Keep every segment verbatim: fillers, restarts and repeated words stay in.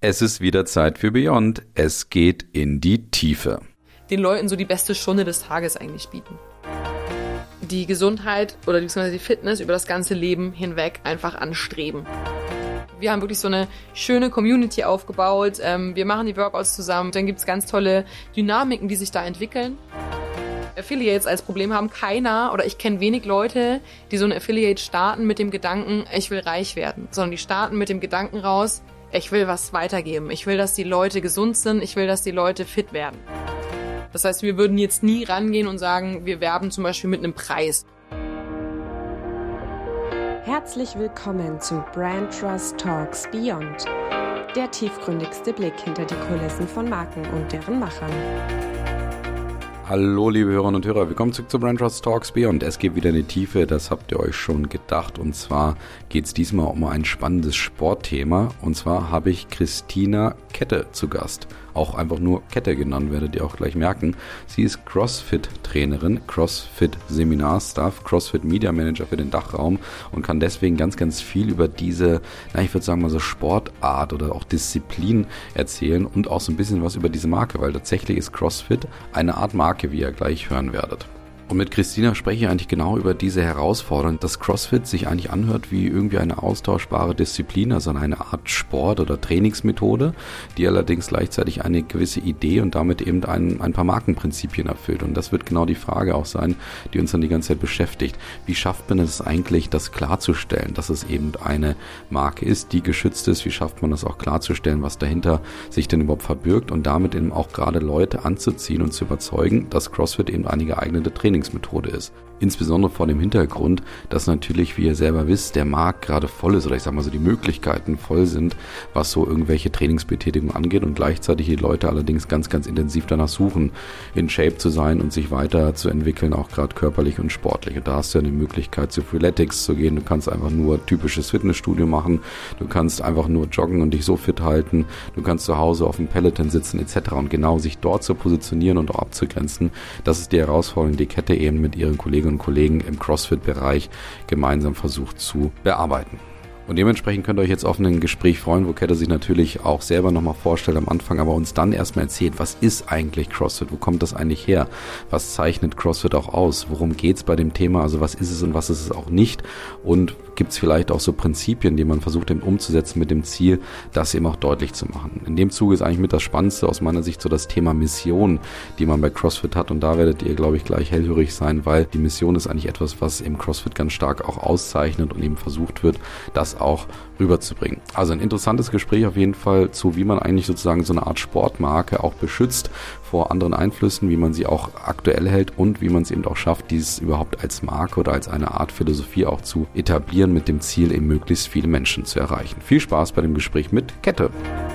Es ist wieder Zeit für Beyond. Es geht in die Tiefe. Den Leuten so die beste Stunde des Tages eigentlich bieten. Die Gesundheit oder beziehungsweise die Fitness über das ganze Leben hinweg einfach anstreben. Wir haben wirklich so eine schöne Community aufgebaut. Wir machen die Workouts zusammen. Dann gibt es ganz tolle Dynamiken, die sich da entwickeln. Affiliates als Problem haben keiner oder ich kenne wenig Leute, die so eine Affiliate starten mit dem Gedanken, ich will reich werden, sondern die starten mit dem Gedanken raus, ich will was weitergeben. Ich will, dass die Leute gesund sind. Ich will, dass die Leute fit werden. Das heißt, wir würden jetzt nie rangehen und sagen, wir werben zum Beispiel mit einem Preis. Herzlich willkommen zu Brand Trust Talks Beyond. Der tiefgründigste Blick hinter die Kulissen von Marken und deren Machern. Hallo liebe Hörerinnen und Hörer, willkommen zurück zu Brand Trust Talks Beyond. Es geht wieder in die Tiefe, das habt ihr euch schon gedacht. Und zwar geht es diesmal um ein spannendes Sportthema. Und zwar habe ich Christina Kette zu Gast. Auch einfach nur Kette genannt, werdet ihr auch gleich merken. Sie ist CrossFit-Trainerin, CrossFit-Seminarstaff, CrossFit-Media-Manager für den Dachraum und kann deswegen ganz, ganz viel über diese, na ich würde sagen mal so Sportart oder auch Disziplin erzählen und auch so ein bisschen was über diese Marke, weil tatsächlich ist CrossFit eine Art Marke, wie ihr gleich hören werdet. Und mit Christina spreche ich eigentlich genau über diese Herausforderung, dass CrossFit sich eigentlich anhört wie irgendwie eine austauschbare Disziplin, also eine Art Sport- oder Trainingsmethode, die allerdings gleichzeitig eine gewisse Idee und damit eben ein, ein paar Markenprinzipien erfüllt. Und das wird genau die Frage auch sein, die uns dann die ganze Zeit beschäftigt. Wie schafft man es eigentlich, das klarzustellen, dass es eben eine Marke ist, die geschützt ist? Wie schafft man das auch klarzustellen, was dahinter sich denn überhaupt verbirgt und damit eben auch gerade Leute anzuziehen und zu überzeugen, dass CrossFit eben eine geeignete Trainingsmethode ist. Insbesondere vor dem Hintergrund, dass natürlich, wie ihr selber wisst, der Markt gerade voll ist oder ich sag mal so die Möglichkeiten voll sind, was so irgendwelche Trainingsbetätigung angeht und gleichzeitig die Leute allerdings ganz, ganz intensiv danach suchen, in Shape zu sein und sich weiterzuentwickeln, auch gerade körperlich und sportlich. Und da hast du ja die Möglichkeit, zu Freeletics zu gehen. Du kannst einfach nur typisches Fitnessstudio machen. Du kannst einfach nur joggen und dich so fit halten. Du kannst zu Hause auf dem Peloton sitzen et cetera. Und genau sich dort zu positionieren und auch abzugrenzen, das ist die Herausforderung, die Kette eben mit ihren Kolleginnen und Kollegen im CrossFit-Bereich gemeinsam versucht zu bearbeiten. Und dementsprechend könnt ihr euch jetzt auf ein Gespräch freuen, wo Kette sich natürlich auch selber nochmal vorstellt am Anfang, aber uns dann erstmal erzählt, was ist eigentlich CrossFit, wo kommt das eigentlich her, was zeichnet CrossFit auch aus, worum geht's bei dem Thema, also was ist es und was ist es auch nicht und gibt's vielleicht auch so Prinzipien, die man versucht eben umzusetzen mit dem Ziel, das eben auch deutlich zu machen. In dem Zuge ist eigentlich mit das Spannendste aus meiner Sicht so das Thema Mission, die man bei CrossFit hat und da werdet ihr, glaube ich, gleich hellhörig sein, weil die Mission ist eigentlich etwas, was im CrossFit ganz stark auch auszeichnet und eben versucht wird, das auch rüberzubringen. Also ein interessantes Gespräch auf jeden Fall zu, wie man eigentlich sozusagen so eine Art Sportmarke auch beschützt vor anderen Einflüssen, wie man sie auch aktuell hält und wie man es eben auch schafft, dies überhaupt als Marke oder als eine Art Philosophie auch zu etablieren mit dem Ziel, eben möglichst viele Menschen zu erreichen. Viel Spaß bei dem Gespräch mit Kette.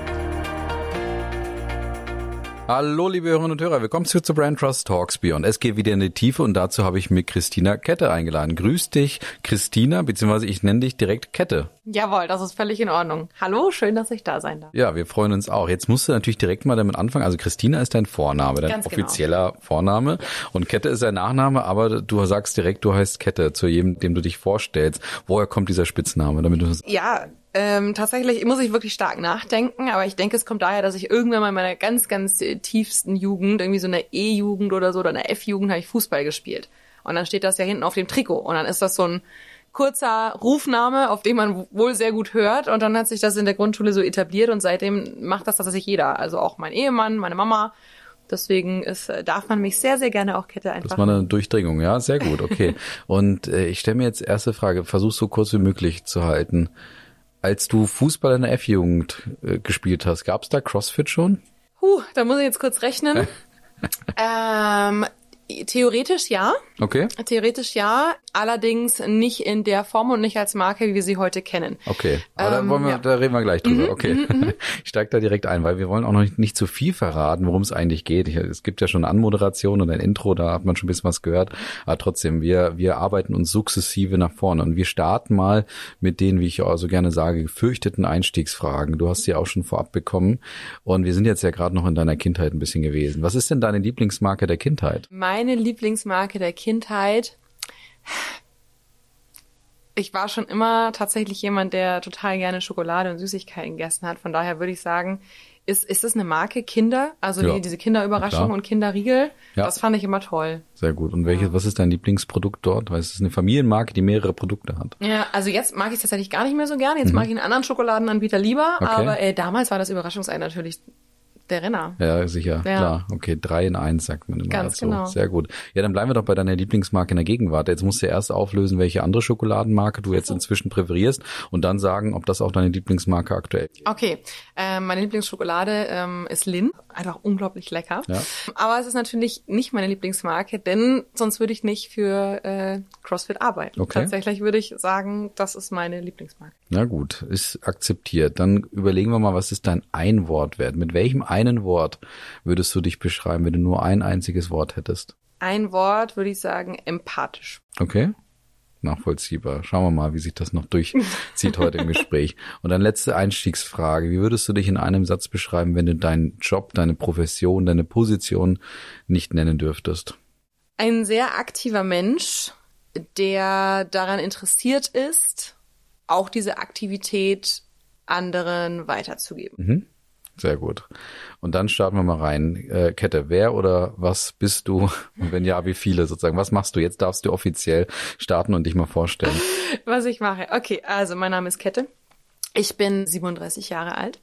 Hallo liebe Hörerinnen und Hörer, willkommen zurück zu Brand Trust Talks Beyond. Es geht wieder in die Tiefe und dazu habe ich mir Christina Kette eingeladen. Grüß dich Christina, beziehungsweise ich nenne dich direkt Kette. Jawohl, das ist völlig in Ordnung. Hallo, schön, dass ich da sein darf. Ja, wir freuen uns auch. Jetzt musst du natürlich direkt mal damit anfangen. Also Christina ist dein Vorname, dein Ganz offizieller genau. Vorname und Kette ist dein Nachname, aber du sagst direkt, du heißt Kette zu jedem, dem du dich vorstellst. Woher kommt dieser Spitzname? Damit du ja, Ähm, tatsächlich muss ich wirklich stark nachdenken, aber ich denke, es kommt daher, dass ich irgendwann mal in meiner ganz, ganz äh, tiefsten Jugend, irgendwie so in der E-Jugend oder so, oder in der F-Jugend, habe ich Fußball gespielt. Und dann steht das ja hinten auf dem Trikot. Und dann ist das so ein kurzer Rufname, auf den man wohl sehr gut hört. Und dann hat sich das in der Grundschule so etabliert und seitdem macht das tatsächlich jeder. Also auch mein Ehemann, meine Mama. Deswegen ist, darf man mich sehr, sehr gerne auch Kette einfach. Das war eine Durchdringung, ja, sehr gut, okay. Und äh, ich stelle mir jetzt erste Frage, versuch so kurz wie möglich zu halten. Als du Fußball in der F-Jugend äh, gespielt hast, gab es da CrossFit schon? Huh, da muss ich jetzt kurz rechnen. ähm, theoretisch ja. Okay. Theoretisch ja, allerdings nicht in der Form und nicht als Marke, wie wir sie heute kennen. Okay, aber ähm, da, wollen wir, ja. da reden wir gleich drüber. Mhm, okay, mhm, ich steige da direkt ein, weil wir wollen auch noch nicht, nicht zu viel verraten, worum es eigentlich geht. Ich, es gibt ja schon eine Anmoderation und ein Intro, da hat man schon ein bisschen was gehört. Aber trotzdem, wir wir arbeiten uns sukzessive nach vorne und wir starten mal mit den, wie ich auch so gerne sage, gefürchteten Einstiegsfragen. Du hast sie auch schon vorab bekommen und wir sind jetzt ja gerade noch in deiner Kindheit ein bisschen gewesen. Was ist denn deine Lieblingsmarke der Kindheit? Meine Lieblingsmarke der Kindheit Ich war schon immer tatsächlich jemand, der total gerne Schokolade und Süßigkeiten gegessen hat. Von daher würde ich sagen, ist ist das eine Marke Kinder? Also Ja, die, diese Kinderüberraschung und Kinderriegel, Ja. das fand ich immer toll. Sehr gut. Und welches, was ist dein Lieblingsprodukt dort? Weil es ist eine Familienmarke, die mehrere Produkte hat. Ja, also jetzt mag ich es tatsächlich gar nicht mehr so gerne. Jetzt mag ich einen anderen Schokoladenanbieter lieber. Okay. Aber äh, damals war das Überraschungsei natürlich der Renner. Ja, sicher, Ja. klar. Okay, drei in eins sagt man immer Ganz dazu. genau. Sehr gut. Ja, dann bleiben wir doch bei deiner Lieblingsmarke in der Gegenwart. Jetzt musst du erst auflösen, welche andere Schokoladenmarke du jetzt inzwischen präferierst und dann sagen, ob das auch deine Lieblingsmarke aktuell ist. Okay, ähm, meine Lieblingsschokolade ähm, ist Lindt. Einfach unglaublich lecker. Ja. Aber es ist natürlich nicht meine Lieblingsmarke, denn sonst würde ich nicht für äh, CrossFit arbeiten. Okay. Tatsächlich würde ich sagen, das ist meine Lieblingsmarke. Na gut, ist akzeptiert. Dann überlegen wir mal, was ist dein Einwortwert? Mit welchem einen Wort würdest du dich beschreiben, wenn du nur ein einziges Wort hättest? Ein Wort würde ich sagen, empathisch. Okay? Nachvollziehbar. Schauen wir mal, wie sich das noch durchzieht heute im Gespräch. Und dann letzte Einstiegsfrage. Wie würdest du dich in einem Satz beschreiben, wenn du deinen Job, deine Profession, deine Position nicht nennen dürftest? Ein sehr aktiver Mensch, der daran interessiert ist, auch diese Aktivität anderen weiterzugeben. Mhm. Sehr gut. Und dann starten wir mal rein. Äh, Kette, wer oder was bist du? Und wenn ja, wie viele sozusagen? Was machst du? Jetzt darfst du offiziell starten und dich mal vorstellen. Was ich mache. Okay, also mein Name ist Kette. Ich bin siebenunddreißig Jahre alt.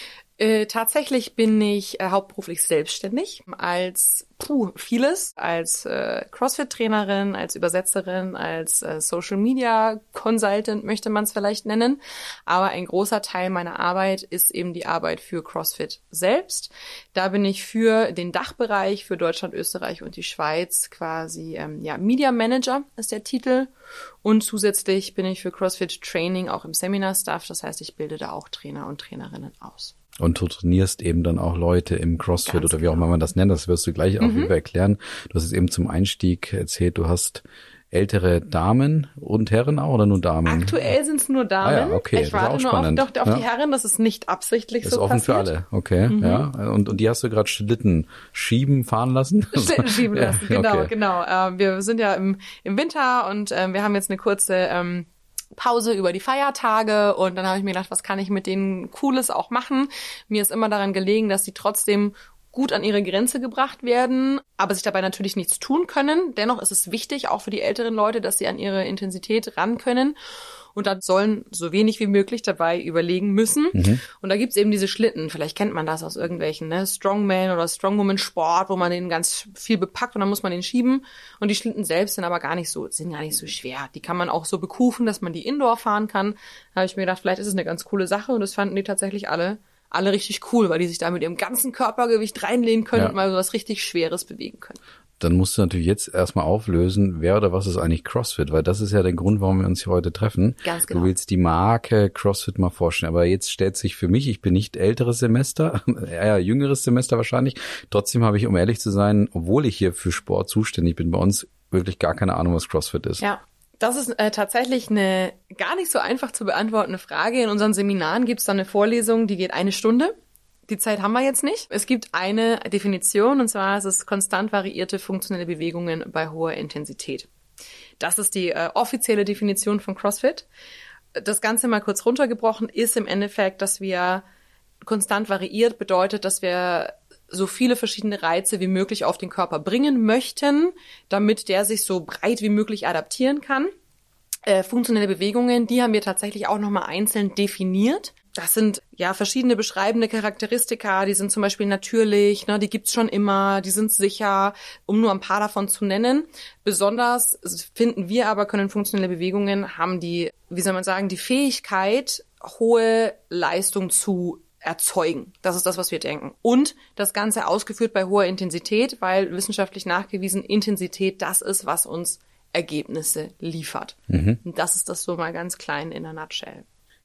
Äh, tatsächlich bin ich äh, hauptberuflich selbstständig als puh, vieles, als äh, CrossFit-Trainerin, als Übersetzerin, als äh, Social-Media-Consultant möchte man es vielleicht nennen. Aber ein großer Teil meiner Arbeit ist eben die Arbeit für CrossFit selbst. Da bin ich für den Dachbereich, für Deutschland, Österreich und die Schweiz quasi ähm, ja Media Manager ist der Titel. Und zusätzlich bin ich für CrossFit Training auch im Seminar-Staff. Das heißt, ich bilde da auch Trainer und Trainerinnen aus. Und du trainierst eben dann auch Leute im CrossFit Ganz oder wie auch immer man das nennt. Das wirst du gleich auch Mhm. wieder erklären. Du hast es eben zum Einstieg erzählt, du hast ältere Damen und Herren auch oder nur Damen? Aktuell sind es nur Damen. Ah ja, okay, Ich das ist auch warte nur spannend. auf, doch, auf Ja. die Herren, das ist nicht absichtlich Das so ist offen passiert. für alle, okay, ja. Und, und die hast du gerade Schlitten schieben, fahren lassen? Schlitten schieben lassen, Ja, genau, okay. genau. Ähm, wir sind ja im, im Winter und ähm, wir haben jetzt eine kurze ähm, Pause über die Feiertage und dann habe ich mir gedacht, was kann ich mit denen Cooles auch machen? Mir ist immer daran gelegen, dass sie trotzdem gut an ihre Grenze gebracht werden, aber sich dabei natürlich nichts tun können. Dennoch ist es wichtig, auch für die älteren Leute, dass sie an ihre Intensität ran können. Und da sollen so wenig wie möglich dabei überlegen müssen. Mhm. Und da gibt's eben diese Schlitten. Vielleicht kennt man das aus irgendwelchen, ne? Strongman oder Strongwoman-Sport, wo man den ganz viel bepackt und dann muss man den schieben. Und die Schlitten selbst sind aber gar nicht so, sind gar nicht so schwer. Die kann man auch so bekufen, dass man die Indoor fahren kann. Da habe ich mir gedacht, vielleicht ist es eine ganz coole Sache. Und das fanden die tatsächlich alle, alle richtig cool, weil die sich da mit ihrem ganzen Körpergewicht reinlehnen können Ja. und mal so was richtig Schweres bewegen können. Dann musst du natürlich jetzt erstmal auflösen, wer oder was ist eigentlich CrossFit, weil das ist ja der Grund, warum wir uns hier heute treffen. Ganz genau. Du willst die Marke CrossFit mal vorstellen, aber jetzt stellt sich für mich, ich bin nicht älteres Semester, eher jüngeres Semester wahrscheinlich, trotzdem habe ich, um ehrlich zu sein, obwohl ich hier für Sport zuständig bin, bei uns wirklich gar keine Ahnung, was CrossFit ist. Ja. Das ist äh, tatsächlich eine gar nicht so einfach zu beantwortende Frage. In unseren Seminaren gibt es dann eine Vorlesung, die geht eine Stunde. Die Zeit haben wir jetzt nicht. Es gibt eine Definition, und zwar ist es konstant variierte funktionelle Bewegungen bei hoher Intensität. Das ist die äh, offizielle Definition von CrossFit. Das Ganze mal kurz runtergebrochen ist im Endeffekt, dass wir konstant variiert bedeutet, dass wir so viele verschiedene Reize wie möglich auf den Körper bringen möchten, damit der sich so breit wie möglich adaptieren kann. Äh, funktionelle Bewegungen, die haben wir tatsächlich auch nochmal einzeln definiert. Das sind ja verschiedene beschreibende Charakteristika, die sind zum Beispiel natürlich, ne, die gibt's schon immer, die sind sicher, um nur ein paar davon zu nennen. Besonders finden wir aber, können funktionelle Bewegungen, haben die, wie soll man sagen, die Fähigkeit, hohe Leistung zu erzeugen. Das ist das, was wir denken. Und das Ganze ausgeführt bei hoher Intensität, weil wissenschaftlich nachgewiesen, Intensität das ist, was uns Ergebnisse liefert. Mhm. Und das ist das so mal ganz klein in der Nutshell.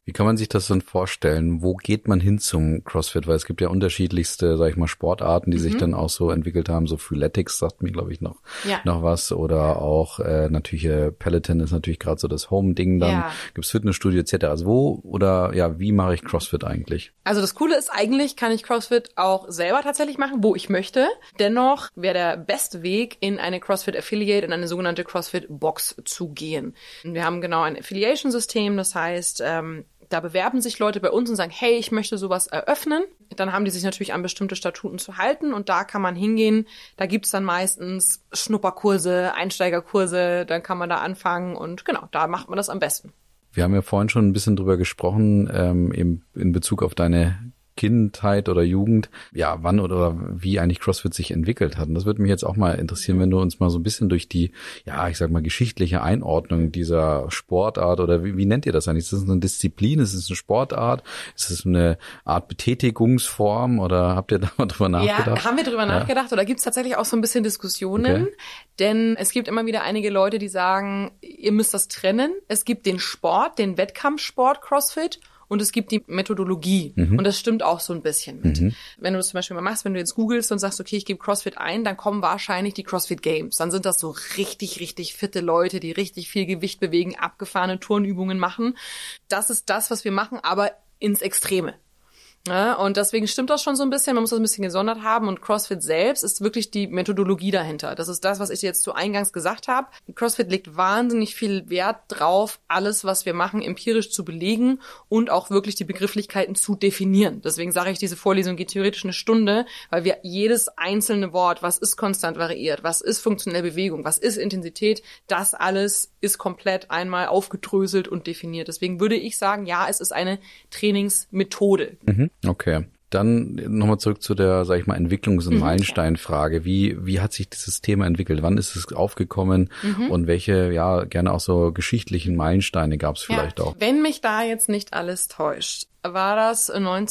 Wie kann man sich das dann vorstellen? Wo geht man hin zum CrossFit? Weil es gibt ja unterschiedlichste, sag ich mal, Sportarten, die mhm. sich dann auch so entwickelt haben. So Freeletics sagt mir, glaube ich, noch ja. noch was. Oder auch äh, natürlich äh, Peloton ist natürlich gerade so das Home-Ding dann. Ja. Gibt's Fitnessstudio et cetera. Also wo oder ja, wie mache ich CrossFit eigentlich? Also das Coole ist, eigentlich kann ich CrossFit auch selber tatsächlich machen, wo ich möchte. Dennoch wäre der beste Weg, in eine CrossFit Affiliate, in eine sogenannte CrossFit Box zu gehen. Wir haben genau ein Affiliation-System, das heißt, ähm, da bewerben sich Leute bei uns und sagen, hey, ich möchte sowas eröffnen. Dann haben die sich natürlich an bestimmte Statuten zu halten und da kann man hingehen. Da gibt's dann meistens Schnupperkurse, Einsteigerkurse, dann kann man da anfangen und genau, da macht man das am besten. Wir haben ja vorhin schon ein bisschen drüber gesprochen, ähm, eben in Bezug auf deine Kindheit oder Jugend, ja, wann oder wie eigentlich CrossFit sich entwickelt hat. Und das würde mich jetzt auch mal interessieren, wenn du uns mal so ein bisschen durch die, ja, ich sag mal, geschichtliche Einordnung dieser Sportart oder wie, wie nennt ihr das eigentlich? Ist das eine Disziplin? Ist es eine Sportart? Ist es eine Art Betätigungsform oder habt ihr da mal drüber nachgedacht? Ja, haben wir drüber ja. nachgedacht oder gibt es tatsächlich auch so ein bisschen Diskussionen? Okay. Denn es gibt immer wieder einige Leute, die sagen, ihr müsst das trennen. Es gibt den Sport, den Wettkampfsport CrossFit. Und es gibt die Methodologie. Mhm. Und das stimmt auch so ein bisschen mit. Mhm. Wenn du das zum Beispiel mal machst, wenn du jetzt googelst und sagst, okay, ich gebe CrossFit ein, dann kommen wahrscheinlich die CrossFit Games. Dann sind das so richtig, richtig fitte Leute, die richtig viel Gewicht bewegen, abgefahrene Turnübungen machen. Das ist das, was wir machen, aber ins Extreme. Ja, und deswegen stimmt das schon so ein bisschen, man muss das ein bisschen gesondert haben und CrossFit selbst ist wirklich die Methodologie dahinter. Das ist das, was ich dir jetzt zu Eingangs gesagt habe. CrossFit legt wahnsinnig viel Wert drauf, alles, was wir machen, empirisch zu belegen und auch wirklich die Begrifflichkeiten zu definieren. Deswegen sage ich, diese Vorlesung geht theoretisch eine Stunde, weil wir jedes einzelne Wort, was ist konstant variiert, was ist funktionelle Bewegung, was ist Intensität, das alles ist komplett einmal aufgedröselt und definiert. Deswegen würde ich sagen, ja, es ist eine Trainingsmethode. Mhm. Okay. Dann nochmal zurück zu der, sag ich mal, Entwicklungs- und mhm. Meilensteinfrage. Wie, wie hat sich dieses Thema entwickelt? Wann ist es aufgekommen? Mhm. Und welche, ja, gerne auch so geschichtlichen Meilensteine gab es vielleicht ja. auch? Wenn mich da jetzt nicht alles täuscht, war das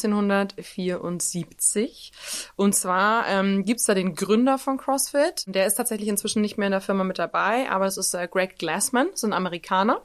neunzehnhundertvierundsiebzig. Und zwar ähm, gibt's da den Gründer von CrossFit. Der ist tatsächlich inzwischen nicht mehr in der Firma mit dabei, aber es ist äh, Greg Glassman, das ist ein Amerikaner.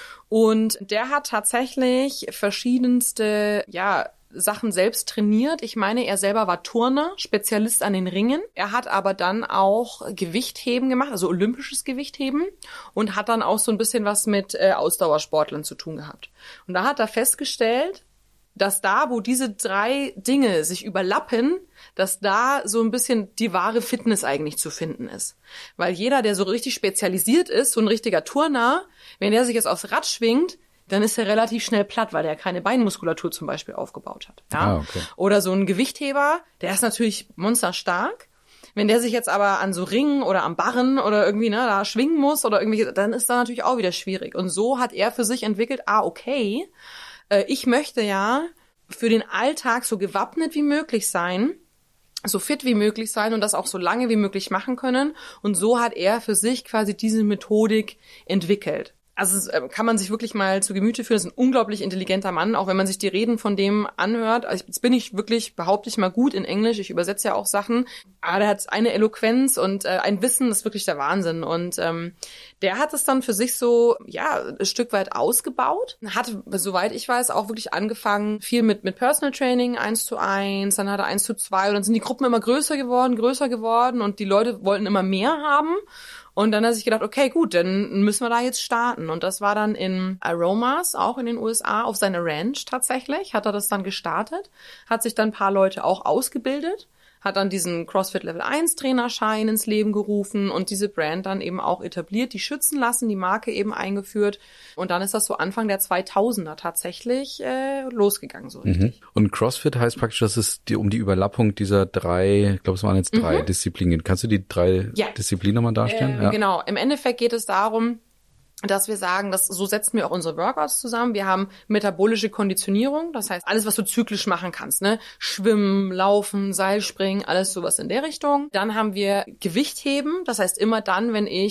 Und der hat tatsächlich verschiedenste, ja, Sachen selbst trainiert. Ich meine, er selber war Turner, Spezialist an den Ringen. Er hat aber dann auch Gewichtheben gemacht, also olympisches Gewichtheben und hat dann auch so ein bisschen was mit äh, Ausdauersportlern zu tun gehabt. Und da hat er festgestellt, dass da, wo diese drei Dinge sich überlappen, dass da so ein bisschen die wahre Fitness eigentlich zu finden ist. Weil jeder, der so richtig spezialisiert ist, so ein richtiger Turner, wenn der sich jetzt aufs Rad schwingt, dann ist er relativ schnell platt, weil er keine Beinmuskulatur zum Beispiel aufgebaut hat. Ja? Ah, okay. Oder so ein Gewichtheber, der ist natürlich monsterstark. Wenn der sich jetzt aber an so Ringen oder am Barren oder irgendwie ne, da schwingen muss oder irgendwie, dann ist das natürlich auch wieder schwierig. Und so hat er für sich entwickelt, ah, okay, äh, ich möchte ja für den Alltag so gewappnet wie möglich sein, so fit wie möglich sein und das auch so lange wie möglich machen können. Und so hat er für sich quasi diese Methodik entwickelt. Also das kann man sich wirklich mal zu Gemüte führen. Das ist ein unglaublich intelligenter Mann, auch wenn man sich die Reden von dem anhört. Also jetzt bin ich wirklich, behaupte ich mal, gut in Englisch. Ich übersetze ja auch Sachen. Aber der hat eine Eloquenz und äh, ein Wissen, das ist wirklich der Wahnsinn. Und ähm, der hat es dann für sich so, ja, ein Stück weit ausgebaut. Hat, soweit ich weiß, auch wirklich angefangen, viel mit mit Personal Training, eins zu eins, dann hat er eins zu zwei und dann sind die Gruppen immer größer geworden, größer geworden und die Leute wollten immer mehr haben. Und dann hat er sich gedacht, okay, gut, dann müssen wir da jetzt starten. Und das war dann in Aromas, auch in den U S A, auf seiner Ranch tatsächlich, hat er das dann gestartet, hat sich dann ein paar Leute auch ausgebildet, hat dann diesen CrossFit Level eins Trainerschein ins Leben gerufen und diese Brand dann eben auch etabliert, die schützen lassen, die Marke eben eingeführt. Und dann ist das so Anfang der zweitausender tatsächlich äh, losgegangen, so richtig. Mhm. Und CrossFit heißt praktisch, dass es die, um die Überlappung dieser drei, ich glaube, es waren jetzt drei mhm. Disziplinen. Kannst du die drei ja. Disziplinen nochmal darstellen? Äh, ja. Genau, im Endeffekt geht es darum, dass wir sagen, dass so setzen wir auch unsere Workouts zusammen. Wir haben metabolische Konditionierung, das heißt alles, was du zyklisch machen kannst, ne? Schwimmen, Laufen, Seilspringen, alles sowas in der Richtung. Dann haben wir Gewichtheben, das heißt immer dann, wenn ich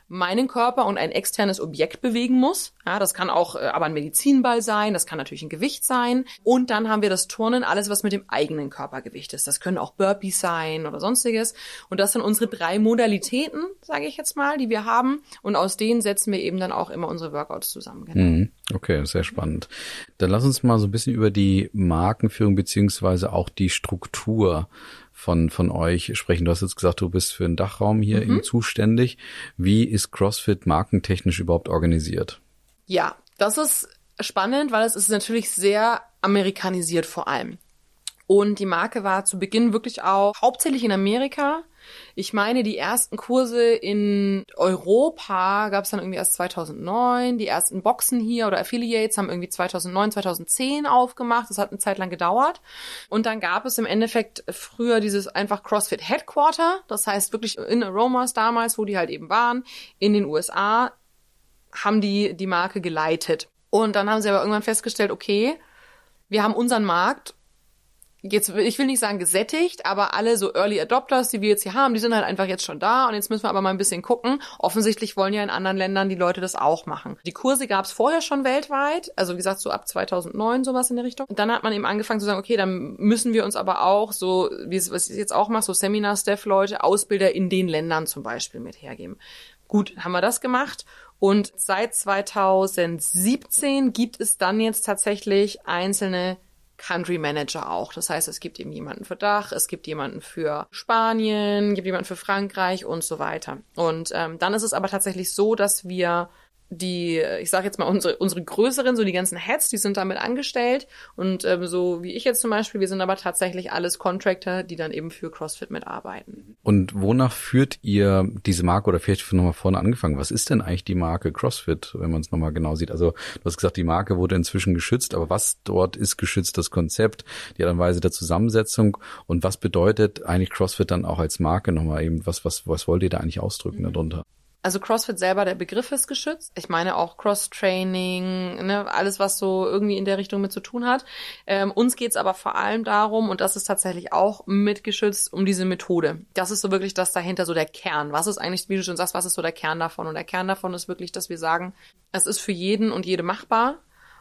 meinen Körper und ein externes Objekt bewegen muss. Ja, das kann auch äh, aber ein Medizinball sein, das kann natürlich ein Gewicht sein. Und dann haben wir das Turnen, alles was mit dem eigenen Körpergewicht ist. Das können auch Burpees sein oder sonstiges. Und das sind unsere drei Modalitäten, sage ich jetzt mal, die wir haben. Und aus denen setzen wir eben dann auch immer unsere Workouts zusammen. Genau. Okay, sehr spannend. Dann lass uns mal so ein bisschen über die Markenführung beziehungsweise auch die Struktur von von euch sprechen. Du hast jetzt gesagt, du bist für den Dachraum hier mhm. eben zuständig. Wie ist CrossFit markentechnisch überhaupt organisiert? Ja, das ist spannend, weil es ist natürlich sehr amerikanisiert vor allem. Und die Marke war zu Beginn wirklich auch hauptsächlich in Amerika. Ich meine, die ersten Kurse in Europa gab es dann irgendwie erst zweitausendneun. Die ersten Boxen hier oder Affiliates haben irgendwie zweitausendneun, zweitausendzehn aufgemacht. Das hat eine Zeit lang gedauert. Und dann gab es im Endeffekt früher dieses einfach CrossFit Headquarter. Das heißt wirklich in Aromas damals, wo die halt eben waren, in den U S A, haben die die Marke geleitet. Und dann haben sie aber irgendwann festgestellt, okay, wir haben unseren Markt jetzt, ich will nicht sagen gesättigt, aber alle so Early Adopters, die wir jetzt hier haben, die sind halt einfach jetzt schon da und jetzt müssen wir aber mal ein bisschen gucken. Offensichtlich wollen ja in anderen Ländern die Leute das auch machen. Die Kurse gab es vorher schon weltweit, also wie gesagt so ab zweitausendneun sowas in der Richtung. Und dann hat man eben angefangen zu sagen, okay, dann müssen wir uns aber auch so, wie es was ich jetzt auch mache, so Seminar-Staff-Leute, Ausbilder in den Ländern zum Beispiel mit hergeben. Gut, haben wir das gemacht. Und seit zweitausendsiebzehn gibt es dann jetzt tatsächlich einzelne Country Manager auch. Das heißt, es gibt eben jemanden für Dach, es gibt jemanden für Spanien, es gibt jemanden für Frankreich und so weiter. Und ähm, dann ist es aber tatsächlich so, dass wir die, ich sage jetzt mal, unsere unsere größeren, so die ganzen Heads, die sind damit angestellt. Und ähm, so wie ich jetzt zum Beispiel, wir sind aber tatsächlich alles Contractor, die dann eben für CrossFit mitarbeiten. Und wonach führt ihr diese Marke, oder vielleicht nochmal vorne angefangen, was ist denn eigentlich die Marke CrossFit, wenn man es nochmal genau sieht? Also du hast gesagt, die Marke wurde inzwischen geschützt, aber was dort ist geschützt, das Konzept, die Art und Weise der Zusammensetzung, und was bedeutet eigentlich CrossFit dann auch als Marke nochmal eben, was, was, was wollt ihr da eigentlich ausdrücken mhm. darunter? Also CrossFit selber, der Begriff ist geschützt. Ich meine auch Cross-Training, ne, alles, was so irgendwie in der Richtung mit zu tun hat. Ähm, uns geht's aber vor allem darum, und das ist tatsächlich auch mitgeschützt, um diese Methode. Das ist so wirklich das dahinter, so der Kern. Was ist eigentlich, wie du schon sagst, was ist so der Kern davon? Und der Kern davon ist wirklich, dass wir sagen, es ist für jeden und jede machbar.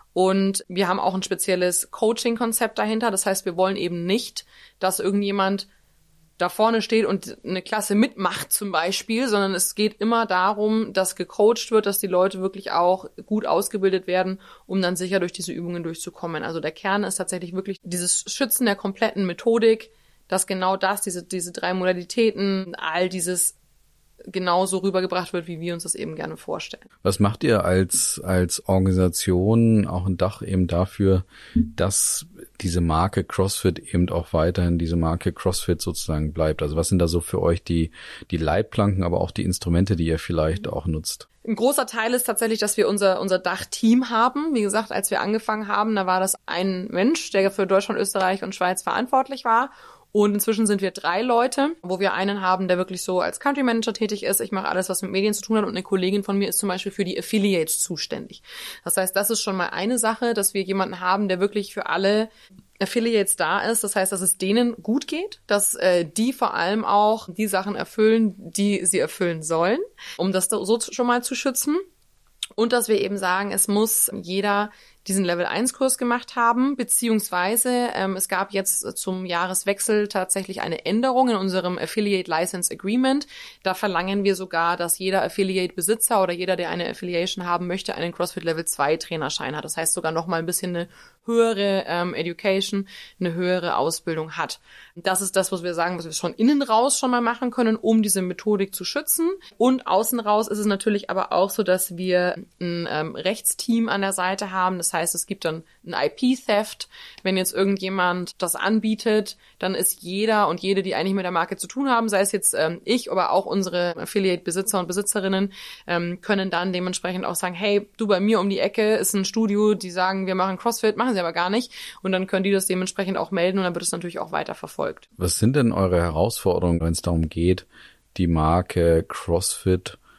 Und wir haben auch ein spezielles Coaching-Konzept dahinter. Das heißt, wir wollen eben nicht, dass irgendjemand da vorne steht und eine Klasse mitmacht zum Beispiel, sondern es geht immer darum, dass gecoacht wird, dass die Leute wirklich auch gut ausgebildet werden, um dann sicher durch diese Übungen durchzukommen. Also der Kern ist tatsächlich wirklich dieses Schützen der kompletten Methodik, dass genau das, diese diese drei Modalitäten, all dieses genauso rübergebracht wird, wie wir uns das eben gerne vorstellen. Was macht ihr als als Organisation, auch ein Dach eben dafür, dass diese Marke CrossFit eben auch weiterhin diese Marke CrossFit sozusagen bleibt? Also was sind da so für euch die die Leitplanken, aber auch die Instrumente, die ihr vielleicht auch nutzt? Ein großer Teil ist tatsächlich, dass wir unser unser Dachteam haben. Wie gesagt, als wir angefangen haben, da war das ein Mensch, der für Deutschland, Österreich und Schweiz verantwortlich war. Und inzwischen sind wir drei Leute, wo wir einen haben, der wirklich so als Country Manager tätig ist. Ich mache alles, was mit Medien zu tun hat. Und eine Kollegin von mir ist zum Beispiel für die Affiliates zuständig. Das heißt, das ist schon mal eine Sache, dass wir jemanden haben, der wirklich für alle Affiliates da ist. Das heißt, dass es denen gut geht, dass äh, die vor allem auch die Sachen erfüllen, die sie erfüllen sollen, um das so schon mal zu schützen. Und dass wir eben sagen, es muss jeder diesen Level eins Kurs gemacht haben, beziehungsweise ähm, es gab jetzt zum Jahreswechsel tatsächlich eine Änderung in unserem Affiliate License Agreement. Da verlangen wir sogar, dass jeder Affiliate-Besitzer oder jeder, der eine Affiliation haben möchte, einen CrossFit Level zwei Trainerschein hat. Das heißt sogar noch mal ein bisschen eine höhere ähm, Education, eine höhere Ausbildung hat. Das ist das, was wir sagen, was wir schon innen raus schon mal machen können, um diese Methodik zu schützen. Und außen raus ist es natürlich aber auch so, dass wir ein ähm, Rechtsteam an der Seite haben. Das heißt, es gibt dann ein I P-Theft. Wenn jetzt irgendjemand das anbietet, dann ist jeder und jede, die eigentlich mit der Marke zu tun haben, sei es jetzt ähm, ich, aber auch unsere Affiliate-Besitzer und Besitzerinnen, ähm, können dann dementsprechend auch sagen, hey, du, bei mir um die Ecke ist ein Studio, die sagen, wir machen CrossFit, machen sie aber gar nicht. Und dann können die das dementsprechend auch melden und dann wird es natürlich auch weiter verfolgt. Was sind denn eure Herausforderungen, wenn es darum geht, die Marke CrossFit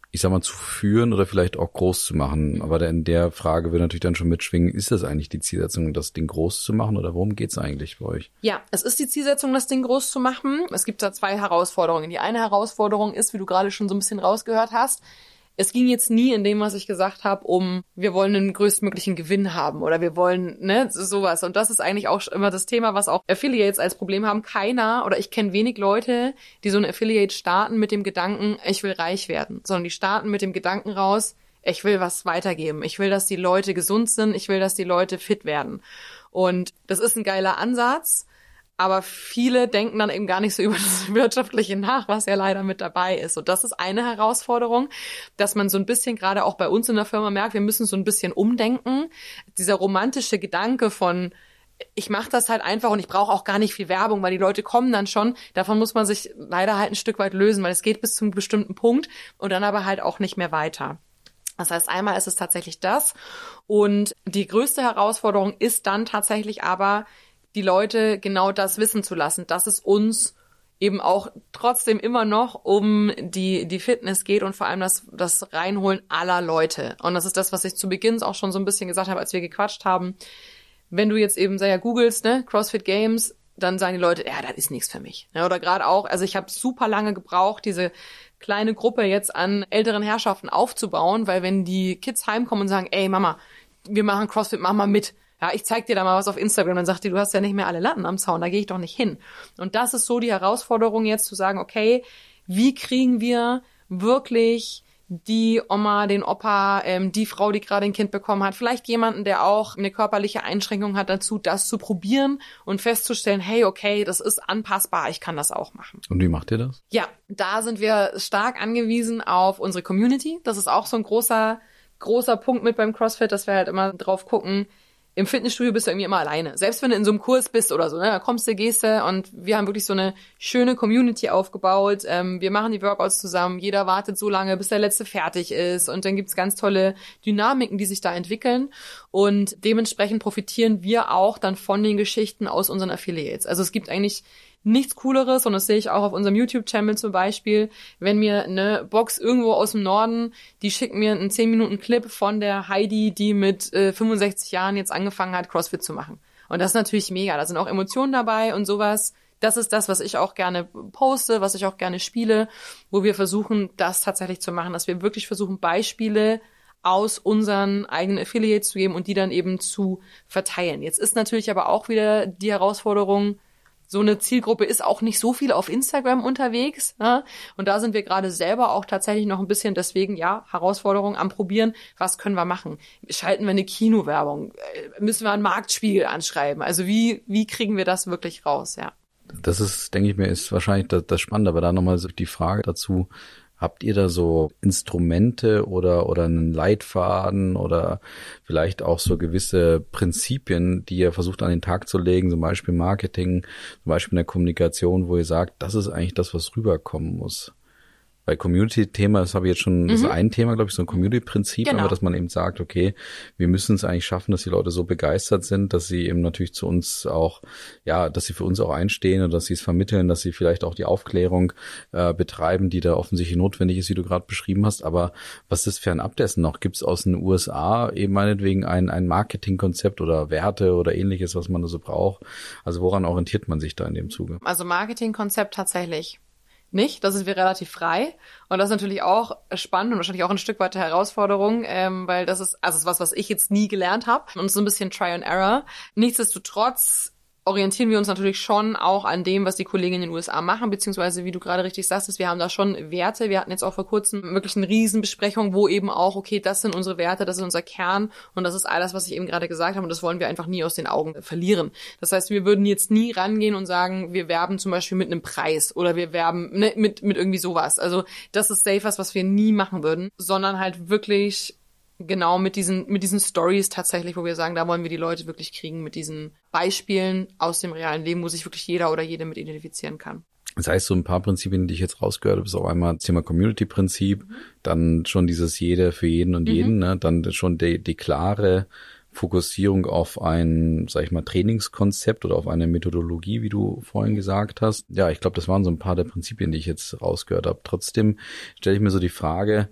ich sag mal, zu führen oder vielleicht auch groß zu machen. Aber in der Frage wird natürlich dann schon mitschwingen, ist das eigentlich die Zielsetzung, das Ding groß zu machen oder worum geht's eigentlich bei euch? Ja, es ist die Zielsetzung, das Ding groß zu machen. Es gibt da zwei Herausforderungen. Die eine Herausforderung ist, wie du gerade schon so ein bisschen rausgehört hast, es ging jetzt nie in dem, was ich gesagt habe, um, wir wollen einen größtmöglichen Gewinn haben oder wir wollen, ne, sowas. Und das ist eigentlich auch immer das Thema, was auch Affiliates als Problem haben. Keiner oder ich kenne wenig Leute, die so ein Affiliate starten mit dem Gedanken, ich will reich werden, sondern die starten mit dem Gedanken raus, ich will was weitergeben. Ich will, dass die Leute gesund sind. Ich will, dass die Leute fit werden. Und das ist ein geiler Ansatz. Aber viele denken dann eben gar nicht so über das Wirtschaftliche nach, was ja leider mit dabei ist. Und das ist eine Herausforderung, dass man so ein bisschen gerade auch bei uns in der Firma merkt, wir müssen so ein bisschen umdenken. Dieser romantische Gedanke von, ich mache das halt einfach und ich brauche auch gar nicht viel Werbung, weil die Leute kommen dann schon. Davon muss man sich leider halt ein Stück weit lösen, weil es geht bis zu einem bestimmten Punkt und dann aber halt auch nicht mehr weiter. Das heißt, einmal ist es tatsächlich das. Und die größte Herausforderung ist dann tatsächlich aber, die Leute genau das wissen zu lassen, dass es uns eben auch trotzdem immer noch um die die Fitness geht und vor allem das das Reinholen aller Leute. Und das ist das, was ich zu Beginn auch schon so ein bisschen gesagt habe, als wir gequatscht haben. Wenn du jetzt eben sehr ja googelst, ne, CrossFit Games, dann sagen die Leute, ja, das ist nichts für mich. Ja, oder gerade auch, also ich habe super lange gebraucht, diese kleine Gruppe jetzt an älteren Herrschaften aufzubauen, weil wenn die Kids heimkommen und sagen, ey Mama, wir machen CrossFit, mach mal mit. Ja, ich zeig dir da mal was auf Instagram, dann sagt die, du hast ja nicht mehr alle Latten am Zaun, da gehe ich doch nicht hin. Und das ist so die Herausforderung jetzt zu sagen, okay, wie kriegen wir wirklich die Oma, den Opa, ähm, die Frau, die gerade ein Kind bekommen hat, vielleicht jemanden, der auch eine körperliche Einschränkung hat, dazu, das zu probieren und festzustellen, hey, okay, das ist anpassbar, ich kann das auch machen. Und wie macht ihr das? Ja, da sind wir stark angewiesen auf unsere Community. Das ist auch so ein großer, großer Punkt mit beim CrossFit, dass wir halt immer drauf gucken, im Fitnessstudio bist du irgendwie immer alleine. Selbst wenn du in so einem Kurs bist oder so, ne, da kommst du, gehst du und wir haben wirklich so eine schöne Community aufgebaut. Ähm, wir machen die Workouts zusammen. Jeder wartet so lange, bis der Letzte fertig ist. Und dann gibt's ganz tolle Dynamiken, die sich da entwickeln. Und dementsprechend profitieren wir auch dann von den Geschichten aus unseren Affiliates. Also es gibt eigentlich nichts Cooleres, und das sehe ich auch auf unserem YouTube-Channel zum Beispiel, wenn mir eine Box irgendwo aus dem Norden, die schicken mir einen zehn Minuten Clip von der Heidi, die mit äh, fünfundsechzig Jahren jetzt angefangen hat, CrossFit zu machen. Und das ist natürlich mega, da sind auch Emotionen dabei und sowas. Das ist das, was ich auch gerne poste, was ich auch gerne spiele, wo wir versuchen, das tatsächlich zu machen, dass wir wirklich versuchen, Beispiele aus unseren eigenen Affiliates zu geben und die dann eben zu verteilen. Jetzt ist natürlich aber auch wieder die Herausforderung, so eine Zielgruppe ist auch nicht so viel auf Instagram unterwegs. Ja? Und da sind wir gerade selber auch tatsächlich noch ein bisschen, deswegen, ja, Herausforderung am Probieren. Was können wir machen? Schalten wir eine Kinowerbung? Müssen wir einen Marktspiegel anschreiben? Also wie wie kriegen wir das wirklich raus? Ja. Das ist, denke ich mir, ist wahrscheinlich das, das Spannende. Aber da nochmal so die Frage dazu, habt ihr da so Instrumente oder oder einen Leitfaden oder vielleicht auch so gewisse Prinzipien, die ihr versucht an den Tag zu legen, zum Beispiel Marketing, zum Beispiel in der Kommunikation, wo ihr sagt, das ist eigentlich das, was rüberkommen muss? Bei Community-Thema, das habe ich jetzt schon, das ist Mhm. ein Thema, glaube ich, so ein Community-Prinzip, Genau. aber dass man eben sagt, okay, wir müssen es eigentlich schaffen, dass die Leute so begeistert sind, dass sie eben natürlich zu uns auch, ja, dass sie für uns auch einstehen und dass sie es vermitteln, dass sie vielleicht auch die Aufklärung äh, betreiben, die da offensichtlich notwendig ist, wie du gerade beschrieben hast. Aber was ist fernab dessen noch? Gibt es aus den U S A eben meinetwegen ein, ein Marketingkonzept oder Werte oder ähnliches, was man da so braucht? Also woran orientiert man sich da in dem Zuge? Also Marketingkonzept tatsächlich nicht. Da sind wir relativ frei. Und das ist natürlich auch spannend und wahrscheinlich auch ein Stück weit eine Herausforderung, ähm, weil das ist, also das ist was, was ich jetzt nie gelernt habe. Und so ein bisschen Try and Error. Nichtsdestotrotz orientieren wir uns natürlich schon auch an dem, was die Kollegen in den U S A machen, beziehungsweise, wie du gerade richtig sagst, wir haben da schon Werte. Wir hatten jetzt auch vor kurzem wirklich eine Riesenbesprechung, wo eben auch, okay, das sind unsere Werte, das ist unser Kern und das ist alles, was ich eben gerade gesagt habe und das wollen wir einfach nie aus den Augen verlieren. Das heißt, wir würden jetzt nie rangehen und sagen, wir werben zum Beispiel mit einem Preis oder wir werben ne, mit mit irgendwie sowas. Also das ist safe was, was wir nie machen würden, sondern halt wirklich genau mit diesen mit diesen Stories tatsächlich, wo wir sagen, da wollen wir die Leute wirklich kriegen, mit diesen Beispielen aus dem realen Leben, wo sich wirklich jeder oder jede mit identifizieren kann. Das heißt, so ein paar Prinzipien, die ich jetzt rausgehört habe, ist auch einmal das Thema Community-Prinzip, mhm. dann schon dieses jeder für jeden und mhm. jeden, ne? Dann schon die, die klare Fokussierung auf ein, sag ich mal, Trainingskonzept oder auf eine Methodologie, wie du vorhin gesagt hast. Ja, ich glaube, das waren so ein paar der Prinzipien, die ich jetzt rausgehört habe. Trotzdem stelle ich mir so die Frage,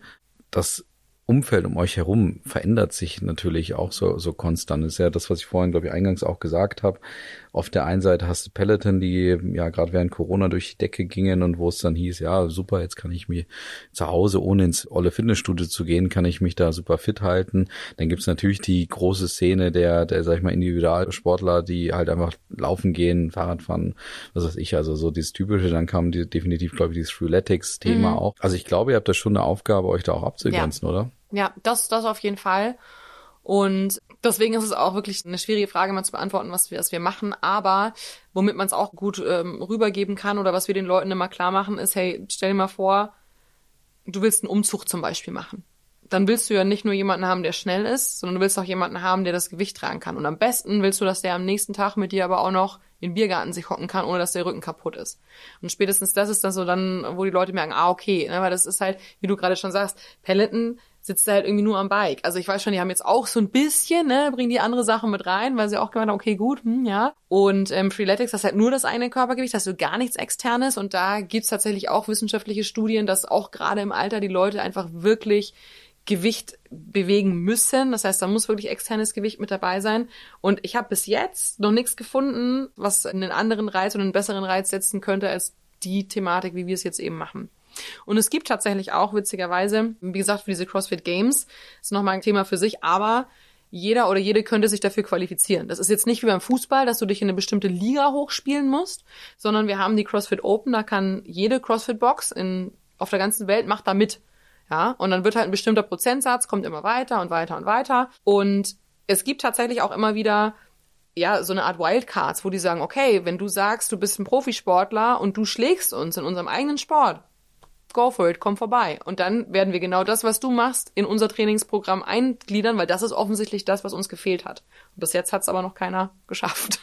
das Umfeld um euch herum verändert sich natürlich auch so so konstant. Das ist ja das, was ich vorhin, glaube ich, eingangs auch gesagt habe. Auf der einen Seite hast du Peloton, die ja gerade während Corona durch die Decke gingen und wo es dann hieß, ja super, jetzt kann ich mir zu Hause, ohne ins olle Fitnessstudio zu gehen, kann ich mich da super fit halten. Dann gibt's natürlich die große Szene der, der sag ich mal, Individualsportler, die halt einfach laufen gehen, Fahrrad fahren, was weiß ich, also so dieses Typische. Dann kam die, definitiv, glaube ich, dieses Freeletics-Thema mhm. auch. Also ich glaube, ihr habt da schon eine Aufgabe, euch da auch abzugrenzen, ja. oder? Ja, das, das auf jeden Fall. Und deswegen ist es auch wirklich eine schwierige Frage, mal zu beantworten, was wir, was wir machen. Aber womit man es auch gut ähm, rübergeben kann oder was wir den Leuten immer klar machen, ist, hey, stell dir mal vor, du willst einen Umzug zum Beispiel machen. Dann willst du ja nicht nur jemanden haben, der schnell ist, sondern du willst auch jemanden haben, der das Gewicht tragen kann. Und am besten willst du, dass der am nächsten Tag mit dir aber auch noch in den Biergarten sich hocken kann, ohne dass der Rücken kaputt ist. Und spätestens das ist dann so dann, wo die Leute merken, ah, okay, ne, weil das ist halt, wie du gerade schon sagst, Peloton sitzt da halt irgendwie nur am Bike. Also ich weiß schon, die haben jetzt auch so ein bisschen, ne, bringen die andere Sachen mit rein, weil sie auch gemeint haben, okay, gut, hm, ja. Und ähm, Freeletics, das ist halt nur das eigene Körpergewicht, das ist gar nichts Externes. Und da gibt's tatsächlich auch wissenschaftliche Studien, dass auch gerade im Alter die Leute einfach wirklich Gewicht bewegen müssen. Das heißt, da muss wirklich externes Gewicht mit dabei sein. Und ich habe bis jetzt noch nichts gefunden, was einen anderen Reiz und einen besseren Reiz setzen könnte als die Thematik, wie wir es jetzt eben machen. Und es gibt tatsächlich auch, witzigerweise, wie gesagt, für diese CrossFit Games, ist nochmal ein Thema für sich, aber jeder oder jede könnte sich dafür qualifizieren. Das ist jetzt nicht wie beim Fußball, dass du dich in eine bestimmte Liga hochspielen musst, sondern wir haben die CrossFit Open, da kann jede CrossFit-Box in, auf der ganzen Welt, macht da mit. Ja, und dann wird halt ein bestimmter Prozentsatz, kommt immer weiter und weiter und weiter. Und es gibt tatsächlich auch immer wieder ja, so eine Art Wildcards, wo die sagen, okay, wenn du sagst, du bist ein Profisportler und du schlägst uns in unserem eigenen Sport, go for it, komm vorbei. Und dann werden wir genau das, was du machst, in unser Trainingsprogramm eingliedern, weil das ist offensichtlich das, was uns gefehlt hat. Und bis jetzt hat es aber noch keiner geschafft.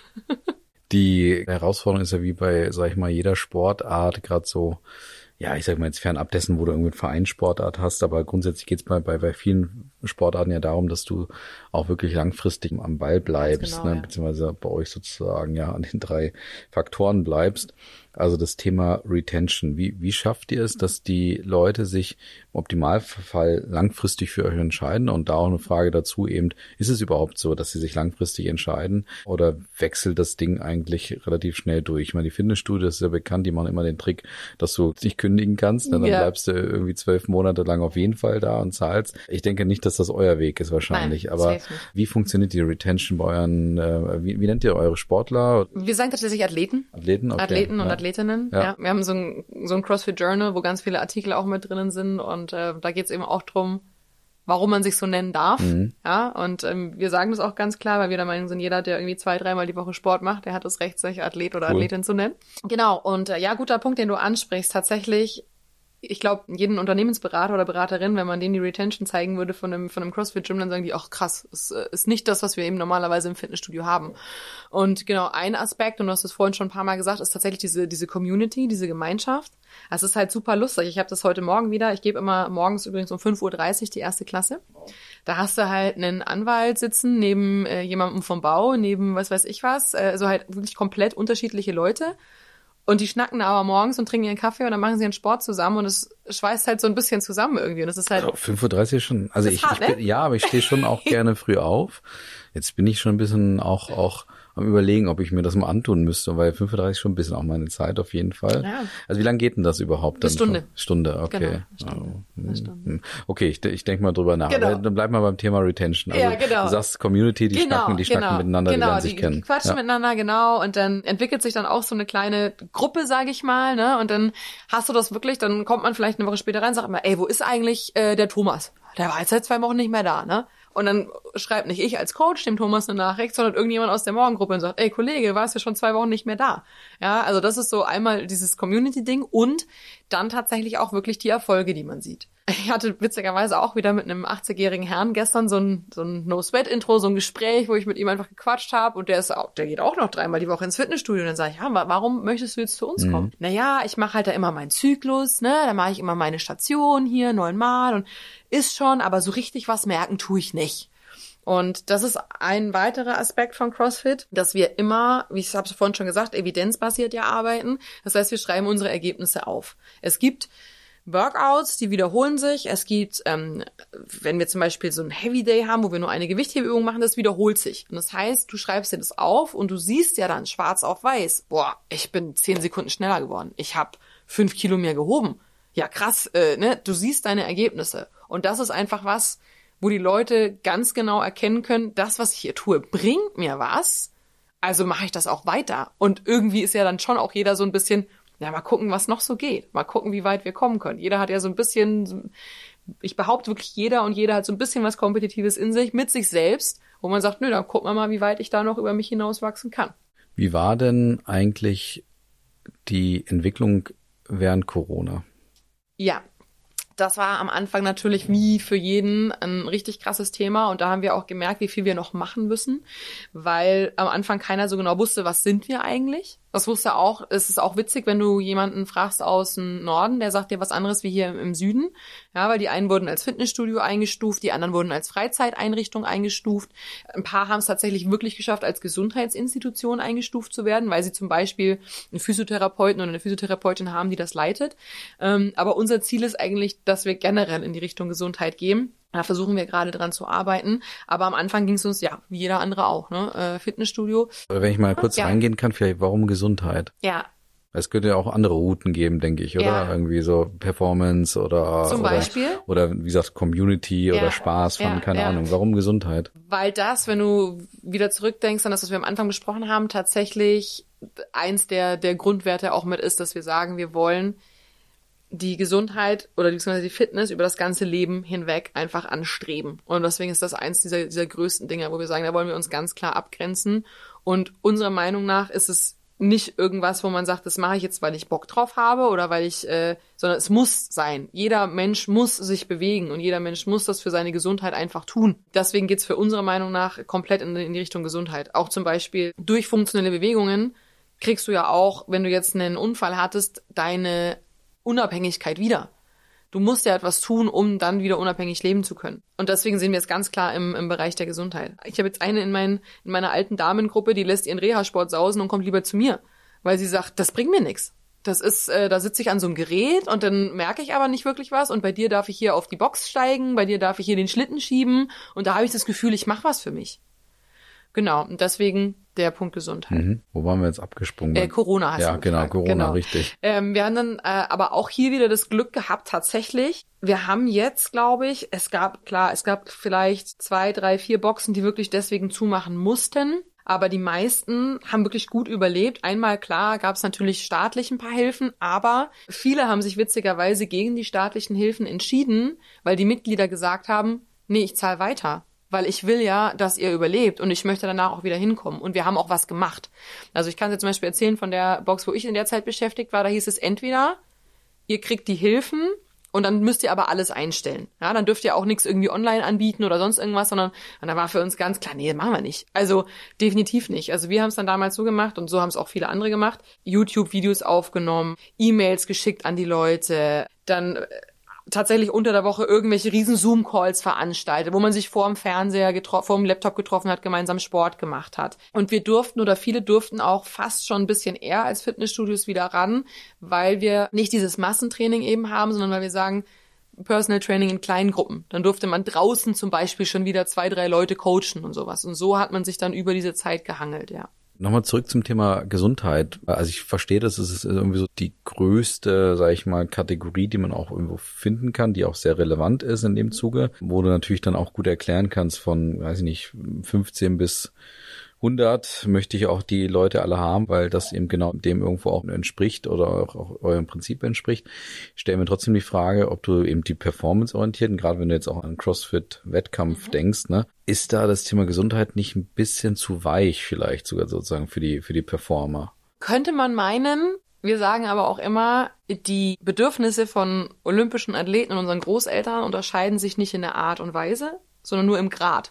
Die Herausforderung ist ja wie bei, sag ich mal, jeder Sportart gerade so, ja, ich sag mal jetzt fernab dessen, wo du irgendwie eine Vereinssportart hast, aber grundsätzlich geht's bei, bei, bei vielen Sportarten ja darum, dass du auch wirklich langfristig am Ball bleibst, genau, ne, ja. beziehungsweise bei euch sozusagen ja an den drei Faktoren bleibst. Also das Thema Retention. Wie, wie schafft ihr es, dass die Leute sich im Optimalfall langfristig für euch entscheiden? Und da auch eine Frage dazu eben, ist es überhaupt so, dass sie sich langfristig entscheiden oder wechselt das Ding eigentlich relativ schnell durch? Ich meine, die Fitnessstudios ist ja bekannt, die machen immer den Trick, dass du dich kündigen kannst, ne? Dann ja. bleibst du irgendwie zwölf Monate lang auf jeden Fall da und zahlst. Ich denke nicht, dass das euer Weg ist wahrscheinlich. Nein, aber wie funktioniert die Retention bei euren, äh, wie, wie nennt ihr eure Sportler? Wir sagen tatsächlich Athleten. Athleten, okay. Athleten und ja. Athleten. Athletinnen. Ja. ja, wir haben so ein, so ein CrossFit Journal, wo ganz viele Artikel auch mit drinnen sind und äh, da geht es eben auch drum, warum man sich so nennen darf. Mhm. Ja, und ähm, wir sagen das auch ganz klar, weil wir der Meinung sind, jeder, der irgendwie zwei, dreimal die Woche Sport macht, der hat das Recht, sich Athlet oder cool. Athletin zu nennen. Genau, und äh, ja, guter Punkt, den du ansprichst. Tatsächlich, ich glaube, jeden Unternehmensberater oder Beraterin, wenn man denen die Retention zeigen würde von einem, von einem CrossFit-Gym, dann sagen die, ach krass, es ist nicht das, was wir eben normalerweise im Fitnessstudio haben. Und genau, ein Aspekt, und du hast es vorhin schon ein paar Mal gesagt, ist tatsächlich diese diese Community, diese Gemeinschaft. Es ist halt super lustig. Ich habe das heute Morgen wieder, ich gebe immer morgens übrigens um fünf Uhr dreißig die erste Klasse. Da hast du halt einen Anwalt sitzen, neben äh, jemandem vom Bau, neben was weiß ich was, äh, so halt wirklich komplett unterschiedliche Leute. Und die schnacken aber morgens und trinken ihren Kaffee und dann machen sie einen Sport zusammen und es schweißt halt so ein bisschen zusammen irgendwie. Und es ist halt. Also fünf Uhr dreißig schon. Also ich, hart, ich bin, ne? ja, aber ich stehe schon auch gerne früh auf. Jetzt bin ich schon ein bisschen auch, auch am Überlegen, ob ich mir das mal antun müsste, weil fünf Uhr dreißig schon ein bisschen auch meine Zeit auf jeden Fall. Ja. Also wie lange geht denn das überhaupt? Eine Stunde. Stunde, okay. Genau, eine Stunde. Oh. Eine Stunde. Okay, ich, ich denke mal drüber nach. Genau. Aber dann bleiben wir beim Thema Retention. Also ja, genau. Du sagst Community, die genau, schnacken, die genau, schnacken miteinander, genau, die lernen sich die, kennen. Die quatschen ja. miteinander, genau. Und dann entwickelt sich dann auch so eine kleine Gruppe, sage ich mal, ne? Und dann hast du das wirklich, dann kommt man vielleicht eine Woche später rein und sagt immer, ey, wo ist eigentlich äh, der Thomas? Der war jetzt seit zwei Wochen nicht mehr da, ne? Und dann schreibt nicht ich als Coach dem Thomas eine Nachricht, sondern irgendjemand aus der Morgengruppe und sagt, ey Kollege, warst ja schon zwei Wochen nicht mehr da. Ja, also das ist so einmal dieses Community-Ding und dann tatsächlich auch wirklich die Erfolge, die man sieht. Ich hatte witzigerweise auch wieder mit einem achtzigjährigen Herrn gestern so ein, so ein No-Sweat-Intro, so ein Gespräch, wo ich mit ihm einfach gequatscht habe und der ist auch, der geht auch noch dreimal die Woche ins Fitnessstudio und dann sage ich, ja, warum möchtest du jetzt zu uns mhm. kommen? Naja, ich mache halt da immer meinen Zyklus, ne, da mache ich immer meine Station hier neunmal und ist schon, aber so richtig was merken tue ich nicht. Und das ist ein weiterer Aspekt von CrossFit, dass wir immer, wie ich habe es vorhin schon gesagt, evidenzbasiert ja arbeiten. Das heißt, wir schreiben unsere Ergebnisse auf. Es gibt Workouts, die wiederholen sich. Es gibt, ähm, wenn wir zum Beispiel so einen Heavy Day haben, wo wir nur eine Gewichthebeübung machen, das wiederholt sich. Und das heißt, du schreibst dir das auf und du siehst ja dann schwarz auf weiß, boah, ich bin zehn Sekunden schneller geworden. Ich habe fünf Kilo mehr gehoben. Ja, krass, äh, ne? Du siehst deine Ergebnisse. Und das ist einfach was, wo die Leute ganz genau erkennen können, das, was ich hier tue, bringt mir was. Also mache ich das auch weiter. Und irgendwie ist ja dann schon auch jeder so ein bisschen, ja, mal gucken, was noch so geht. Mal gucken, wie weit wir kommen können. Jeder hat ja so ein bisschen, ich behaupte wirklich jeder und jeder hat so ein bisschen was Kompetitives in sich, mit sich selbst, wo man sagt, nö, dann gucken wir mal, wie weit ich da noch über mich hinauswachsen kann. Wie war denn eigentlich die Entwicklung während Corona? Ja, das war am Anfang natürlich wie für jeden ein richtig krasses Thema und da haben wir auch gemerkt, wie viel wir noch machen müssen, weil am Anfang keiner so genau wusste, was sind wir eigentlich. Das wusste auch, es ist auch witzig, wenn du jemanden fragst aus dem Norden, der sagt dir was anderes wie hier im Süden. Ja, weil die einen wurden als Fitnessstudio eingestuft, die anderen wurden als Freizeiteinrichtung eingestuft. Ein paar haben es tatsächlich wirklich geschafft, als Gesundheitsinstitution eingestuft zu werden, weil sie zum Beispiel einen Physiotherapeuten oder eine Physiotherapeutin haben, die das leitet. Aber unser Ziel ist eigentlich, dass wir generell in die Richtung Gesundheit gehen. Da versuchen wir gerade dran zu arbeiten. Aber am Anfang ging es uns, ja, wie jeder andere auch, ne? Äh, Fitnessstudio. Oder wenn ich mal kurz ja. reingehen kann, vielleicht, warum Gesundheit? Ja. Es könnte ja auch andere Routen geben, denke ich, oder? Ja. Irgendwie so Performance oder zum oder, Beispiel oder wie gesagt Community ja. oder Spaß von, ja. keine ja. Ahnung. Warum Gesundheit? Weil das, wenn du wieder zurückdenkst an das, was wir am Anfang besprochen haben, tatsächlich eins der der Grundwerte auch mit ist, dass wir sagen, wir wollen die Gesundheit oder beziehungsweise die Fitness über das ganze Leben hinweg einfach anstreben. Und deswegen ist das eins dieser, dieser größten Dinge, wo wir sagen, da wollen wir uns ganz klar abgrenzen. Und unserer Meinung nach ist es nicht irgendwas, wo man sagt, das mache ich jetzt, weil ich Bock drauf habe oder weil ich, äh, sondern es muss sein. Jeder Mensch muss sich bewegen und jeder Mensch muss das für seine Gesundheit einfach tun. Deswegen geht's für unsere Meinung nach komplett in, in die Richtung Gesundheit. Auch zum Beispiel durch funktionelle Bewegungen kriegst du ja auch, wenn du jetzt einen Unfall hattest, deine Unabhängigkeit wieder. Du musst ja etwas tun, um dann wieder unabhängig leben zu können. Und deswegen sehen wir es ganz klar im, im Bereich der Gesundheit. Ich habe jetzt eine in, mein, in meiner alten Damengruppe, die lässt ihren Reha-Sport sausen und kommt lieber zu mir, weil sie sagt, das bringt mir nichts. Das ist, äh, da sitze ich an so einem Gerät und dann merke ich aber nicht wirklich was und bei dir darf ich hier auf die Box steigen, bei dir darf ich hier den Schlitten schieben und da habe ich das Gefühl, ich mache was für mich. Genau, und deswegen der Punkt Gesundheit. Mhm. Wo waren wir jetzt abgesprungen? Äh, Corona hast ja, du genau, gefragt. Corona, genau. richtig. Ähm, wir haben dann äh, aber auch hier wieder das Glück gehabt, tatsächlich. Wir haben jetzt, glaube ich, es gab, klar, es gab vielleicht zwei, drei, vier Boxen, die wirklich deswegen zumachen mussten. Aber die meisten haben wirklich gut überlebt. Einmal, klar, gab es natürlich staatlich ein paar Hilfen, aber viele haben sich witzigerweise gegen die staatlichen Hilfen entschieden, weil die Mitglieder gesagt haben, nee, ich zahle weiter. Weil ich will ja, dass ihr überlebt und ich möchte danach auch wieder hinkommen. Und wir haben auch was gemacht. Also ich kann dir zum Beispiel erzählen von der Box, wo ich in der Zeit beschäftigt war, da hieß es entweder, ihr kriegt die Hilfen und dann müsst ihr aber alles einstellen. Ja, dann dürft ihr auch nichts irgendwie online anbieten oder sonst irgendwas, sondern und da war für uns ganz klar, nee, machen wir nicht. Also definitiv nicht. Also wir haben es dann damals so gemacht und so haben es auch viele andere gemacht. YouTube-Videos aufgenommen, E-Mails geschickt an die Leute, dann tatsächlich unter der Woche irgendwelche riesen Zoom-Calls veranstaltet, wo man sich vor dem Fernseher, getro- vor dem Laptop getroffen hat, gemeinsam Sport gemacht hat. Und wir durften oder viele durften auch fast schon ein bisschen eher als Fitnessstudios wieder ran, weil wir nicht dieses Massentraining eben haben, sondern weil wir sagen, Personal Training in kleinen Gruppen. Dann durfte man draußen zum Beispiel schon wieder zwei, drei Leute coachen und sowas. Und so hat man sich dann über diese Zeit gehangelt, ja. Nochmal zurück zum Thema Gesundheit. Also ich verstehe, das ist irgendwie so die größte, sage ich mal, Kategorie, die man auch irgendwo finden kann, die auch sehr relevant ist in dem Zuge, wo du natürlich dann auch gut erklären kannst von, weiß ich nicht, fünfzehn bis hundert möchte ich auch die Leute alle haben, weil das eben genau dem irgendwo auch entspricht oder auch, auch eurem Prinzip entspricht. Ich stelle mir trotzdem die Frage, ob du eben die Performance-orientierten, gerade wenn du jetzt auch an CrossFit-Wettkampf mhm. denkst, ne, ist da das Thema Gesundheit nicht ein bisschen zu weich vielleicht sogar sozusagen für die für die Performer? Könnte man meinen. Wir sagen aber auch immer, die Bedürfnisse von olympischen Athleten und unseren Großeltern unterscheiden sich nicht in der Art und Weise, sondern nur im Grad.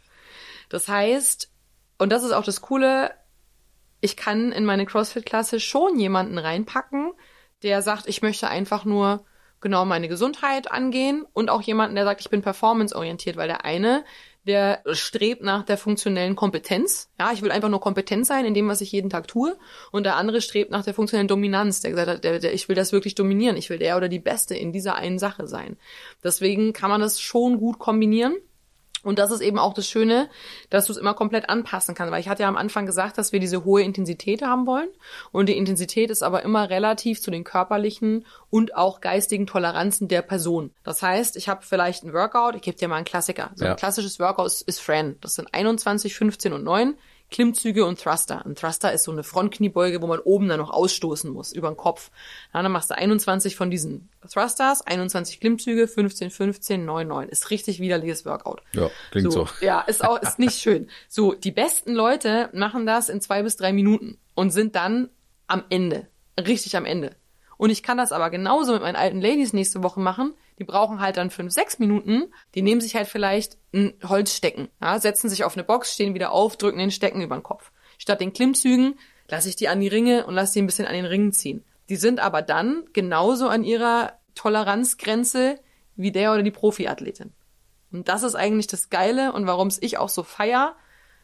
Das heißt, und das ist auch das Coole, ich kann in meine CrossFit-Klasse schon jemanden reinpacken, der sagt, ich möchte einfach nur genau meine Gesundheit angehen und auch jemanden, der sagt, ich bin performance-orientiert, weil der eine, der strebt nach der funktionellen Kompetenz. Ja, ich will einfach nur kompetent sein in dem, was ich jeden Tag tue. Und der andere strebt nach der funktionellen Dominanz. Der gesagt hat, der, der, ich will das wirklich dominieren. Ich will der oder die Beste in dieser einen Sache sein. Deswegen kann man das schon gut kombinieren. Und das ist eben auch das Schöne, dass du es immer komplett anpassen kannst. Weil ich hatte ja am Anfang gesagt, dass wir diese hohe Intensität haben wollen. Und die Intensität ist aber immer relativ zu den körperlichen und auch geistigen Toleranzen der Person. Das heißt, ich habe vielleicht ein Workout, ich gebe dir mal einen Klassiker. So ein ja. klassisches Workout ist, ist Fran. Das sind einundzwanzig, fünfzehn und neun. Klimmzüge und Thruster. Ein Thruster ist so eine Frontkniebeuge, wo man oben dann noch ausstoßen muss, über den Kopf. Ja, dann machst du einundzwanzig von diesen Thrusters, einundzwanzig Klimmzüge, fünfzehn, fünfzehn, neun, neun. Ist richtig widerliches Workout. Ja, klingt so. so. Ja, ist auch, ist nicht schön. So, die besten Leute machen das in zwei bis drei Minuten und sind dann am Ende. Richtig am Ende. Und ich kann das aber genauso mit meinen alten Ladies nächste Woche machen. Die brauchen halt dann fünf, sechs Minuten. Die nehmen sich halt vielleicht ein Holzstecken, ja, setzen sich auf eine Box, stehen wieder auf, drücken den Stecken über den Kopf. Statt den Klimmzügen lasse ich die an die Ringe und lasse die ein bisschen an den Ringen ziehen. Die sind aber dann genauso an ihrer Toleranzgrenze wie der oder die Profiathletin. Und das ist eigentlich das Geile und warum es ich auch so feier,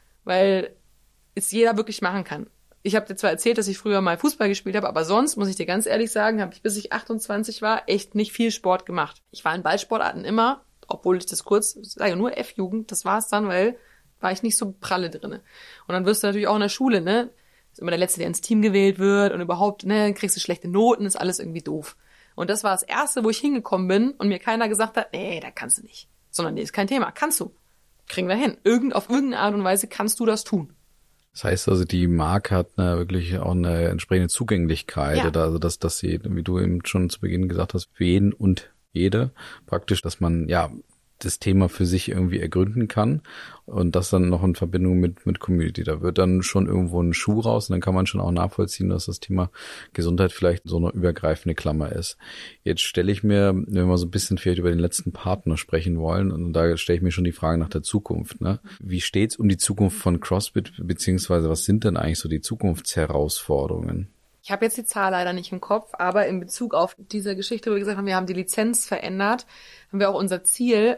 weil es jeder wirklich machen kann. Ich habe dir zwar erzählt, dass ich früher mal Fußball gespielt habe, aber sonst, muss ich dir ganz ehrlich sagen, habe ich, bis ich achtundzwanzig war, echt nicht viel Sport gemacht. Ich war in Ballsportarten immer, obwohl ich das kurz, ich sage nur F-Jugend, das war's dann, weil war ich nicht so pralle drinne. Und dann wirst du natürlich auch in der Schule, ne, ist immer der Letzte, der ins Team gewählt wird und überhaupt, ne, kriegst du schlechte Noten, ist alles irgendwie doof. Und das war das Erste, wo ich hingekommen bin und mir keiner gesagt hat, nee, da kannst du nicht. Sondern nee, ist kein Thema, kannst du. Kriegen wir hin. Irgend, auf irgendeine Art und Weise kannst du das tun. Das heißt also, die Marke hat eine, wirklich auch eine entsprechende Zugänglichkeit, ja. oder also dass, dass sie, wie du eben schon zu Beginn gesagt hast, für jeden und jede praktisch, dass man ja das Thema für sich irgendwie ergründen kann und das dann noch in Verbindung mit mit Community. Da wird dann schon irgendwo ein Schuh raus und dann kann man schon auch nachvollziehen, dass das Thema Gesundheit vielleicht so eine übergreifende Klammer ist. Jetzt stelle ich mir, wenn wir so ein bisschen vielleicht über den letzten Partner sprechen wollen, und da stelle ich mir schon die Frage nach der Zukunft. Ne? Wie steht's um die Zukunft von CrossFit, beziehungsweise was sind denn eigentlich so die Zukunftsherausforderungen? Ich habe jetzt die Zahl leider nicht im Kopf, aber in Bezug auf diese Geschichte, wo wir gesagt haben, wir haben die Lizenz verändert, haben wir auch unser Ziel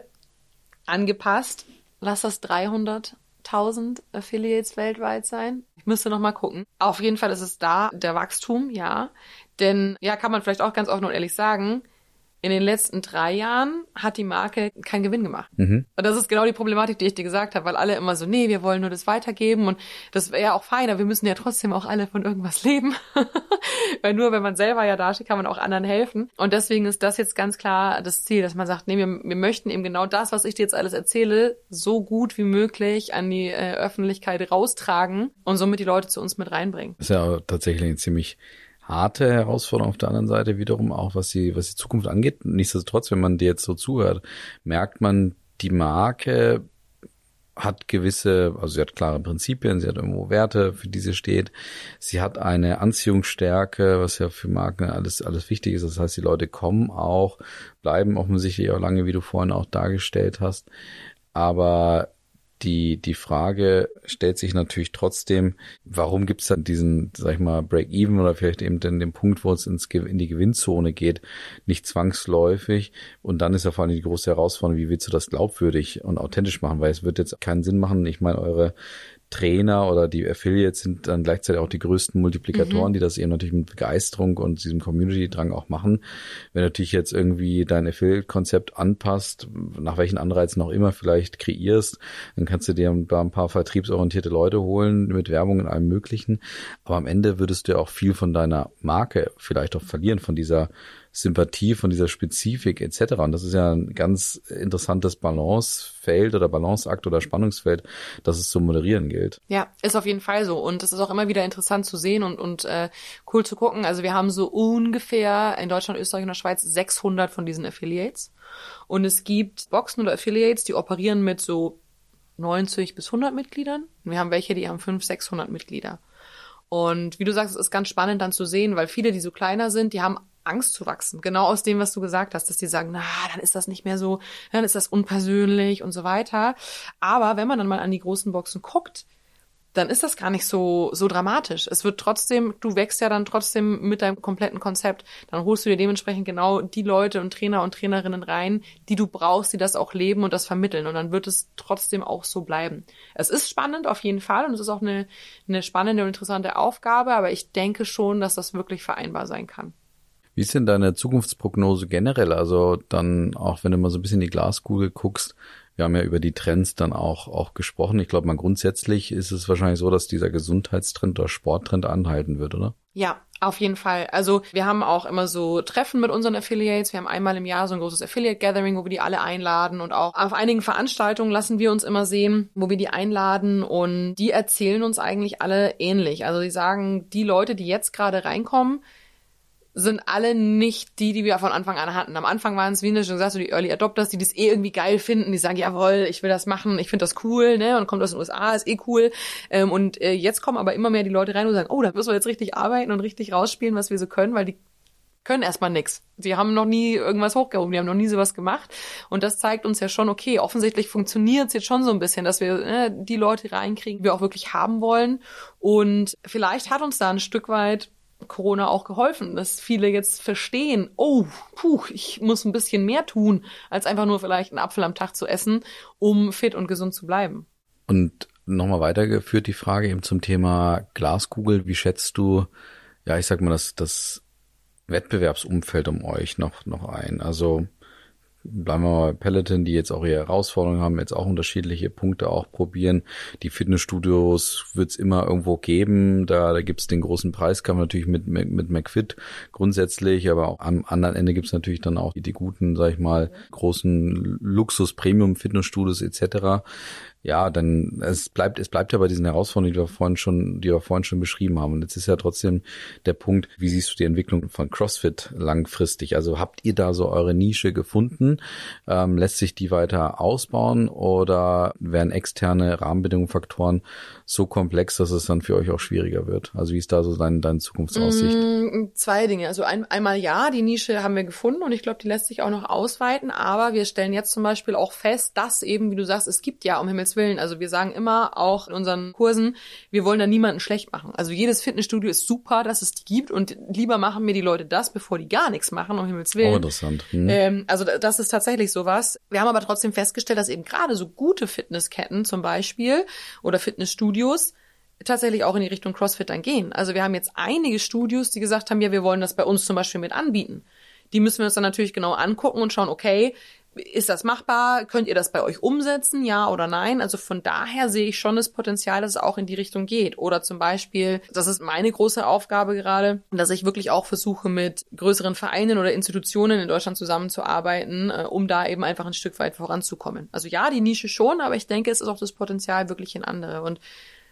angepasst. Lass das dreihunderttausend Affiliates weltweit sein. Ich müsste noch mal gucken. Auf jeden Fall ist es da, der Wachstum, ja. Denn, ja, kann man vielleicht auch ganz offen und ehrlich sagen, in den letzten drei Jahren hat die Marke keinen Gewinn gemacht. Mhm. Und das ist genau die Problematik, die ich dir gesagt habe, weil alle immer so, nee, wir wollen nur das weitergeben und das wäre ja auch fein, aber wir müssen ja trotzdem auch alle von irgendwas leben. Weil nur wenn man selber ja dasteht, kann man auch anderen helfen. Und deswegen ist das jetzt ganz klar das Ziel, dass man sagt, nee, wir, wir möchten eben genau das, was ich dir jetzt alles erzähle, so gut wie möglich an die äh, Öffentlichkeit raustragen und somit die Leute zu uns mit reinbringen. Das ist ja tatsächlich ein ziemlich harte Herausforderung auf der anderen Seite wiederum auch, was die, was die Zukunft angeht. Nichtsdestotrotz, wenn man dir jetzt so zuhört, merkt man, die Marke hat gewisse, also sie hat klare Prinzipien, sie hat irgendwo Werte, für die sie steht. Sie hat eine Anziehungsstärke, was ja für Marken alles, alles wichtig ist. Das heißt, die Leute kommen auch, bleiben offensichtlich auch lange, wie du vorhin auch dargestellt hast. Aber Die, die Frage stellt sich natürlich trotzdem, warum gibt's dann diesen, sag ich mal, Break-Even oder vielleicht eben den, den Punkt, wo es ins, in die Gewinnzone geht, nicht zwangsläufig. Und dann ist ja vor allem die große Herausforderung, wie willst du das glaubwürdig und authentisch machen? Weil es wird jetzt keinen Sinn machen, ich meine, eure Trainer oder die Affiliates sind dann gleichzeitig auch die größten Multiplikatoren, mhm. die das eben natürlich mit Begeisterung und diesem Community-Drang auch machen. Wenn natürlich jetzt irgendwie dein Affiliate-Konzept anpasst, nach welchen Anreizen auch immer vielleicht kreierst, dann kannst du dir ein paar vertriebsorientierte Leute holen mit Werbung und allem Möglichen. Aber am Ende würdest du ja auch viel von deiner Marke vielleicht auch verlieren, von dieser Sympathie, von dieser Spezifik et cetera. Und das ist ja ein ganz interessantes Balancefeld oder Balanceakt oder Spannungsfeld, das es zu moderieren gilt. Ja, ist auf jeden Fall so. Und es ist auch immer wieder interessant zu sehen und, und äh, cool zu gucken. Also wir haben so ungefähr in Deutschland, Österreich und der Schweiz sechshundert von diesen Affiliates. Und es gibt Boxen oder Affiliates, die operieren mit so neunzig bis hundert Mitgliedern. Und wir haben welche, die haben fünfhundert, sechshundert Mitglieder. Und wie du sagst, es ist ganz spannend dann zu sehen, weil viele, die so kleiner sind, die haben Angst zu wachsen. Genau aus dem, was du gesagt hast, dass die sagen, na, dann ist das nicht mehr so, dann ist das unpersönlich und so weiter. Aber wenn man dann mal an die großen Boxen guckt, dann ist das gar nicht so so dramatisch. Es wird trotzdem, du wächst ja dann trotzdem mit deinem kompletten Konzept. Dann holst du dir dementsprechend genau die Leute und Trainer und Trainerinnen rein, die du brauchst, die das auch leben und das vermitteln. Und dann wird es trotzdem auch so bleiben. Es ist spannend auf jeden Fall und es ist auch eine, eine spannende und interessante Aufgabe, aber ich denke schon, dass das wirklich vereinbar sein kann. Wie ist denn deine Zukunftsprognose generell? Also dann auch, wenn du mal so ein bisschen in die Glaskugel guckst, wir haben ja über die Trends dann auch auch gesprochen. Ich glaube mal grundsätzlich ist es wahrscheinlich so, dass dieser Gesundheitstrend oder Sporttrend anhalten wird, oder? Ja, auf jeden Fall. Also wir haben auch immer so Treffen mit unseren Affiliates. Wir haben einmal im Jahr so ein großes Affiliate-Gathering, wo wir die alle einladen. Und auch auf einigen Veranstaltungen lassen wir uns immer sehen, wo wir die einladen. Und die erzählen uns eigentlich alle ähnlich. Also die sagen, die Leute, die jetzt gerade reinkommen, sind alle nicht die, die wir von Anfang an hatten. Am Anfang waren es, wie du schon gesagt hast, so die Early Adopters, die das eh irgendwie geil finden, die sagen, jawohl, ich will das machen, ich finde das cool, ne, und kommt aus den U S A, ist eh cool. Ähm, und äh, jetzt kommen aber immer mehr die Leute rein und sagen, oh, da müssen wir jetzt richtig arbeiten und richtig rausspielen, was wir so können, weil die können erstmal nix. Sie haben noch nie irgendwas hochgehoben, die haben noch nie sowas gemacht. Und das zeigt uns ja schon, okay, offensichtlich funktioniert es jetzt schon so ein bisschen, dass wir äh, die Leute reinkriegen, die wir auch wirklich haben wollen. Und vielleicht hat uns da ein Stück weit Corona auch geholfen, dass viele jetzt verstehen, oh, puh, ich muss ein bisschen mehr tun, als einfach nur vielleicht einen Apfel am Tag zu essen, um fit und gesund zu bleiben. Und nochmal weitergeführt die Frage eben zum Thema Glaskugel. Wie schätzt du, ja, ich sag mal, das, das Wettbewerbsumfeld um euch noch, noch ein? Also bleiben wir mal bei Peloton, die jetzt auch ihre Herausforderungen haben, jetzt auch unterschiedliche Punkte auch probieren. Die Fitnessstudios wird es immer irgendwo geben. Da, da gibt es den großen Preiskampf natürlich mit, mit, mit McFit grundsätzlich, aber auch am anderen Ende gibt es natürlich dann auch die, die guten, sag ich mal, großen Luxus-Premium-Fitnessstudios et cetera. Ja, dann es bleibt es bleibt ja bei diesen Herausforderungen, die wir vorhin schon, die wir vorhin schon beschrieben haben. Und jetzt ist ja trotzdem der Punkt, wie siehst du die Entwicklung von CrossFit langfristig? Also habt ihr da so eure Nische gefunden? Ähm, lässt sich die weiter ausbauen oder werden externe Rahmenbedingungen, Faktoren so komplex, dass es dann für euch auch schwieriger wird? Also wie ist da so dein, deine Zukunftsaussicht? Mm, zwei Dinge. Also ein, einmal ja, die Nische haben wir gefunden und ich glaube, die lässt sich auch noch ausweiten. Aber wir stellen jetzt zum Beispiel auch fest, dass eben, wie du sagst, es gibt ja um Himmels Willen. Also wir sagen immer auch in unseren Kursen, wir wollen da niemanden schlecht machen. Also jedes Fitnessstudio ist super, dass es die gibt und lieber machen mir die Leute das, bevor die gar nichts machen, um Himmels Willen. Oh, interessant. Hm. Ähm, also das ist tatsächlich sowas. Wir haben aber trotzdem festgestellt, dass eben gerade so gute Fitnessketten zum Beispiel oder Fitnessstudios tatsächlich auch in die Richtung CrossFit dann gehen. Also wir haben jetzt einige Studios, die gesagt haben, ja, wir wollen das bei uns zum Beispiel mit anbieten. Die müssen wir uns dann natürlich genau angucken und schauen, okay, ist das machbar? Könnt ihr das bei euch umsetzen? Ja oder nein? Also von daher sehe ich schon das Potenzial, dass es auch in die Richtung geht. Oder zum Beispiel, das ist meine große Aufgabe gerade, dass ich wirklich auch versuche, mit größeren Vereinen oder Institutionen in Deutschland zusammenzuarbeiten, äh, um da eben einfach ein Stück weit voranzukommen. Also ja, die Nische schon, aber ich denke, es ist auch das Potenzial wirklich in andere. Und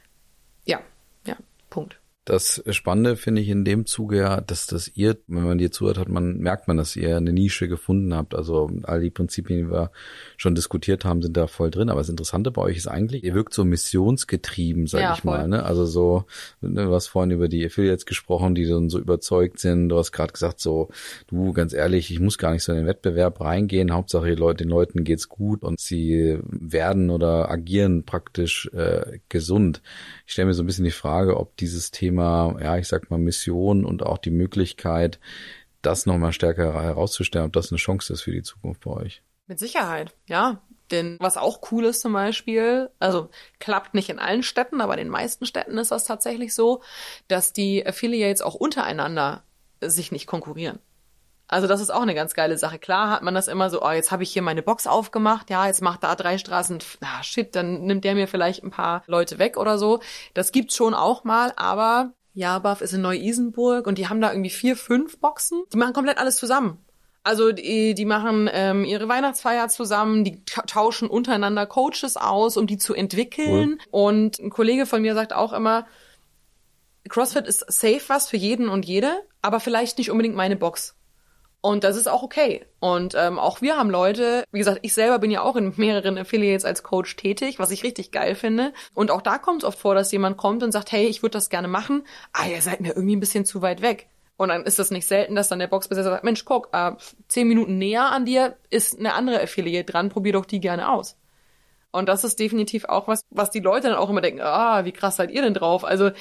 ja, ja, Punkt. Das Spannende finde ich in dem Zuge ja, dass das ihr, wenn man dir zuhört hat, man merkt man, dass ihr eine Nische gefunden habt. Also all die Prinzipien, die wir schon diskutiert haben, sind da voll drin. Aber das Interessante bei euch ist eigentlich, ihr wirkt so missionsgetrieben, sag ja, ich mal. voll. Ne? Also so, du hast vorhin über die Affiliates gesprochen, die dann so überzeugt sind. Du hast gerade gesagt, so, du, ganz ehrlich, ich muss gar nicht so in den Wettbewerb reingehen. Hauptsache die Leute, den Leuten geht's gut und sie werden oder agieren praktisch äh, gesund. Ich stelle mir so ein bisschen die Frage, ob dieses Thema, ja, ich sag mal Mission und auch die Möglichkeit, das nochmal stärker herauszustellen, ob das eine Chance ist für die Zukunft bei euch. Mit Sicherheit, ja. Denn was auch cool ist zum Beispiel, also klappt nicht in allen Städten, aber in den meisten Städten ist das tatsächlich so, dass die Affiliates auch untereinander sich nicht konkurrieren. Also das ist auch eine ganz geile Sache. Klar hat man das immer so, oh, jetzt habe ich hier meine Box aufgemacht, ja, jetzt macht da drei Straßen, ah, shit, dann nimmt der mir vielleicht ein paar Leute weg oder so. Das gibt's schon auch mal, aber Jabaf ist in Neu-Isenburg und die haben da irgendwie vier, fünf Boxen. Die machen komplett alles zusammen. Also die, die machen ähm, ihre Weihnachtsfeier zusammen, die tauschen untereinander Coaches aus, um die zu entwickeln. Cool. Und ein Kollege von mir sagt auch immer, CrossFit ist safe was für jeden und jede, aber vielleicht nicht unbedingt meine Box. Und das ist auch okay. Und ähm, auch wir haben Leute, wie gesagt, ich selber bin ja auch in mehreren Affiliates als Coach tätig, was ich richtig geil finde. Und auch da kommt es oft vor, dass jemand kommt und sagt, hey, ich würde das gerne machen. Ah, ihr seid mir irgendwie ein bisschen zu weit weg. Und dann ist das nicht selten, dass dann der Boxbesetzer sagt, Mensch, guck, äh, zehn Minuten näher an dir ist eine andere Affiliate dran, probier doch die gerne aus. Und das ist definitiv auch was, was die Leute dann auch immer denken, ah, wie krass seid ihr denn drauf? Also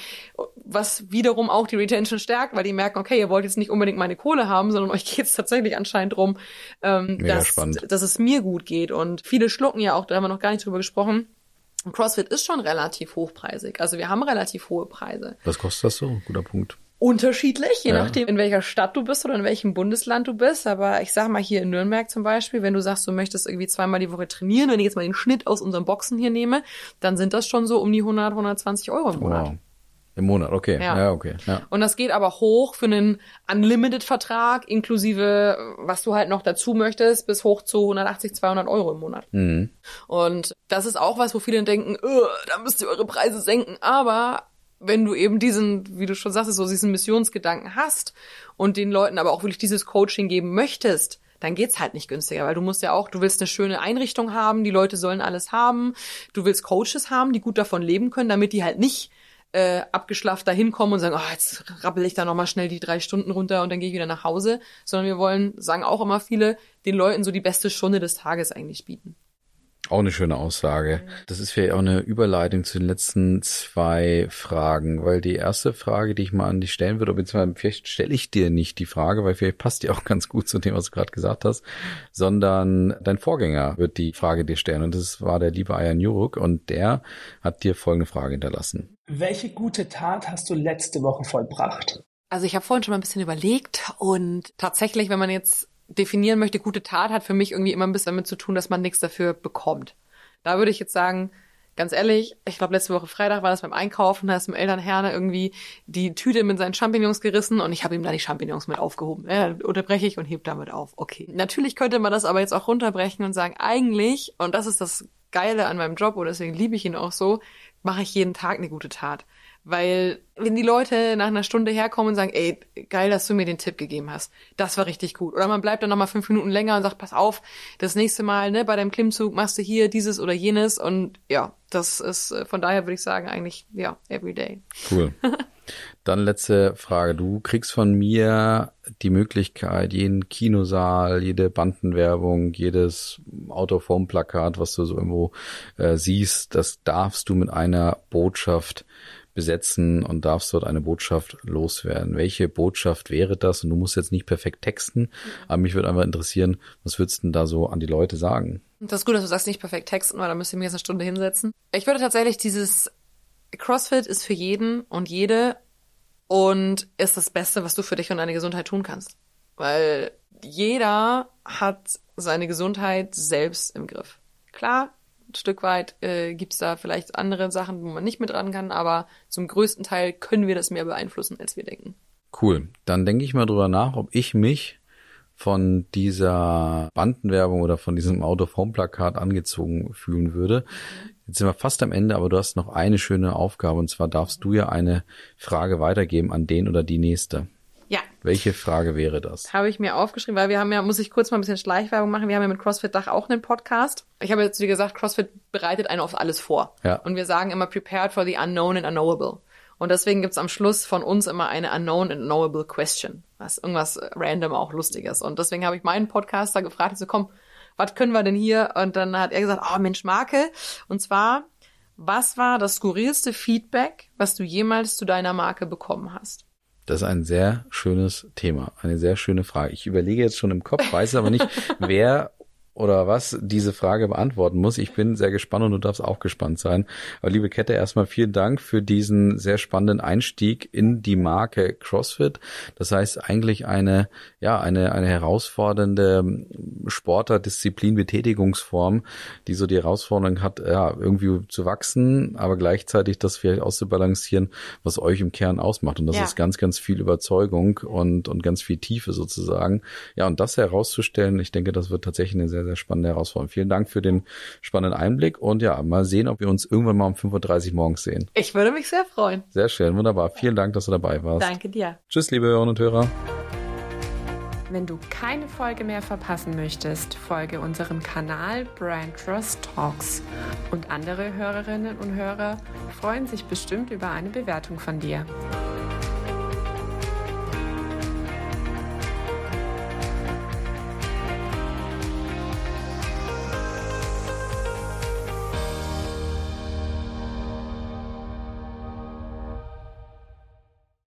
was wiederum auch die Retention stärkt, weil die merken, okay, ihr wollt jetzt nicht unbedingt meine Kohle haben, sondern euch geht es tatsächlich anscheinend drum, ähm, dass, dass es mir gut geht. Und viele schlucken ja auch, da haben wir noch gar nicht drüber gesprochen, CrossFit ist schon relativ hochpreisig. Also wir haben relativ hohe Preise. Was kostet das so? Guter Punkt. Unterschiedlich, je ja. nachdem, in welcher Stadt du bist oder in welchem Bundesland du bist. Aber ich sag mal hier in Nürnberg zum Beispiel, wenn du sagst, du möchtest irgendwie zweimal die Woche trainieren, wenn ich jetzt mal den Schnitt aus unseren Boxen hier nehme, dann sind das schon so um die hundert, hundertzwanzig Euro im Monat. Wow. Im Monat, okay. Ja, ja okay. Ja. Und das geht aber hoch für einen Unlimited-Vertrag, inklusive, was du halt noch dazu möchtest, bis hoch zu hundertachtzig, zweihundert Euro im Monat. Mhm. Und das ist auch was, wo viele denken, da müsst ihr eure Preise senken. Aber wenn du eben diesen, wie du schon sagst, so diesen Missionsgedanken hast und den Leuten aber auch wirklich dieses Coaching geben möchtest, dann geht's halt nicht günstiger, weil du musst ja auch, du willst eine schöne Einrichtung haben, die Leute sollen alles haben, du willst Coaches haben, die gut davon leben können, damit die halt nicht äh, abgeschlafft da hinkommen und sagen, oh, jetzt rappel ich da nochmal schnell die drei Stunden runter und dann gehe ich wieder nach Hause, sondern wir wollen, sagen auch immer viele, den Leuten so die beste Stunde des Tages eigentlich bieten. Auch eine schöne Aussage. Das ist vielleicht auch eine Überleitung zu den letzten zwei Fragen, weil die erste Frage, die ich mal an dich stellen würde, beziehungsweise vielleicht stelle ich dir nicht die Frage, weil vielleicht passt die auch ganz gut zu dem, was du gerade gesagt hast, sondern dein Vorgänger wird die Frage dir stellen und das war der liebe Ayan Juruk und der hat dir folgende Frage hinterlassen. Welche gute Tat hast du letzte Woche vollbracht? Also ich habe vorhin schon mal ein bisschen überlegt und tatsächlich, wenn man jetzt definieren möchte, gute Tat hat für mich irgendwie immer ein bisschen damit zu tun, dass man nichts dafür bekommt. Da würde ich jetzt sagen, ganz ehrlich, ich glaube letzte Woche Freitag war das beim Einkaufen, da ist dem Elternherne irgendwie die Tüte mit seinen Champignons gerissen und ich habe ihm da die Champignons mit aufgehoben. Ja, unterbreche ich und heb damit auf. Okay. Natürlich könnte man das aber jetzt auch runterbrechen und sagen, eigentlich, und das ist das Geile an meinem Job und deswegen liebe ich ihn auch so, mache ich jeden Tag eine gute Tat. Weil wenn die Leute nach einer Stunde herkommen und sagen, ey, geil, dass du mir den Tipp gegeben hast, das war richtig gut. Oder man bleibt dann nochmal fünf Minuten länger und sagt, pass auf, das nächste Mal, ne, bei deinem Klimmzug machst du hier dieses oder jenes. Und ja, das ist, von daher würde ich sagen, eigentlich, ja, every day. Cool. Dann letzte Frage. Du kriegst von mir die Möglichkeit, jeden Kinosaal, jede Bandenwerbung, jedes Out-of-Home-Plakat, was du so irgendwo äh, siehst, das darfst du mit einer Botschaft besetzen und darfst dort eine Botschaft loswerden. Welche Botschaft wäre das? Und du musst jetzt nicht perfekt texten, mhm. aber mich würde einfach interessieren, was würdest du denn da so an die Leute sagen? Das ist gut, dass du sagst, nicht perfekt texten, weil da müsste ich mir jetzt eine Stunde hinsetzen. Ich würde tatsächlich dieses CrossFit ist für jeden und jede und ist das Beste, was du für dich und deine Gesundheit tun kannst. Weil jeder hat seine Gesundheit selbst im Griff. Klar, ein Stück weit äh, gibt's da vielleicht andere Sachen, wo man nicht mit ran kann, aber zum größten Teil können wir das mehr beeinflussen, als wir denken. Cool. Dann denke ich mal drüber nach, ob ich mich von dieser Bandenwerbung oder von diesem Out-of-Home-Plakat angezogen fühlen würde. Jetzt sind wir fast am Ende, aber du hast noch eine schöne Aufgabe und zwar darfst du ja eine Frage weitergeben an den oder die nächste. Ja. Welche Frage wäre das? Habe ich mir aufgeschrieben, weil wir haben ja, muss ich kurz mal ein bisschen Schleichwerbung machen, wir haben ja mit CrossFit Dach auch einen Podcast. Ich habe jetzt, wie gesagt, CrossFit bereitet einen auf alles vor. Ja. Und wir sagen immer prepared for the unknown and unknowable. Und deswegen gibt's am Schluss von uns immer eine unknown and knowable question. Was irgendwas random auch Lustiges. Und deswegen habe ich meinen Podcaster gefragt, so komm, was können wir denn hier? Und dann hat er gesagt, oh Mensch, Marke. Und zwar, was war das skurrilste Feedback, was du jemals zu deiner Marke bekommen hast? Das ist ein sehr schönes Thema, eine sehr schöne Frage. Ich überlege jetzt schon im Kopf, weiß aber nicht, wer oder was diese Frage beantworten muss. Ich bin sehr gespannt und du darfst auch gespannt sein. Aber liebe Kette, erstmal vielen Dank für diesen sehr spannenden Einstieg in die Marke CrossFit. Das heißt eigentlich eine, ja, eine, eine herausfordernde Sportler-Disziplin, Betätigungsform, die so die Herausforderung hat, ja, irgendwie zu wachsen, aber gleichzeitig das vielleicht auszubalancieren, was euch im Kern ausmacht. Und das ja. ist ganz, ganz viel Überzeugung und, und ganz viel Tiefe sozusagen. Ja, und das herauszustellen, ich denke, das wird tatsächlich eine sehr, sehr spannende Herausforderung. Vielen Dank für den spannenden Einblick und ja, mal sehen, ob wir uns irgendwann mal um fünf Uhr dreißig morgens sehen. Ich würde mich sehr freuen. Sehr schön, wunderbar. Vielen Dank, dass du dabei warst. Danke dir. Tschüss, liebe Hörerinnen und Hörer. Wenn du keine Folge mehr verpassen möchtest, folge unserem Kanal Brand Trust Talks. Und andere Hörerinnen und Hörer freuen sich bestimmt über eine Bewertung von dir.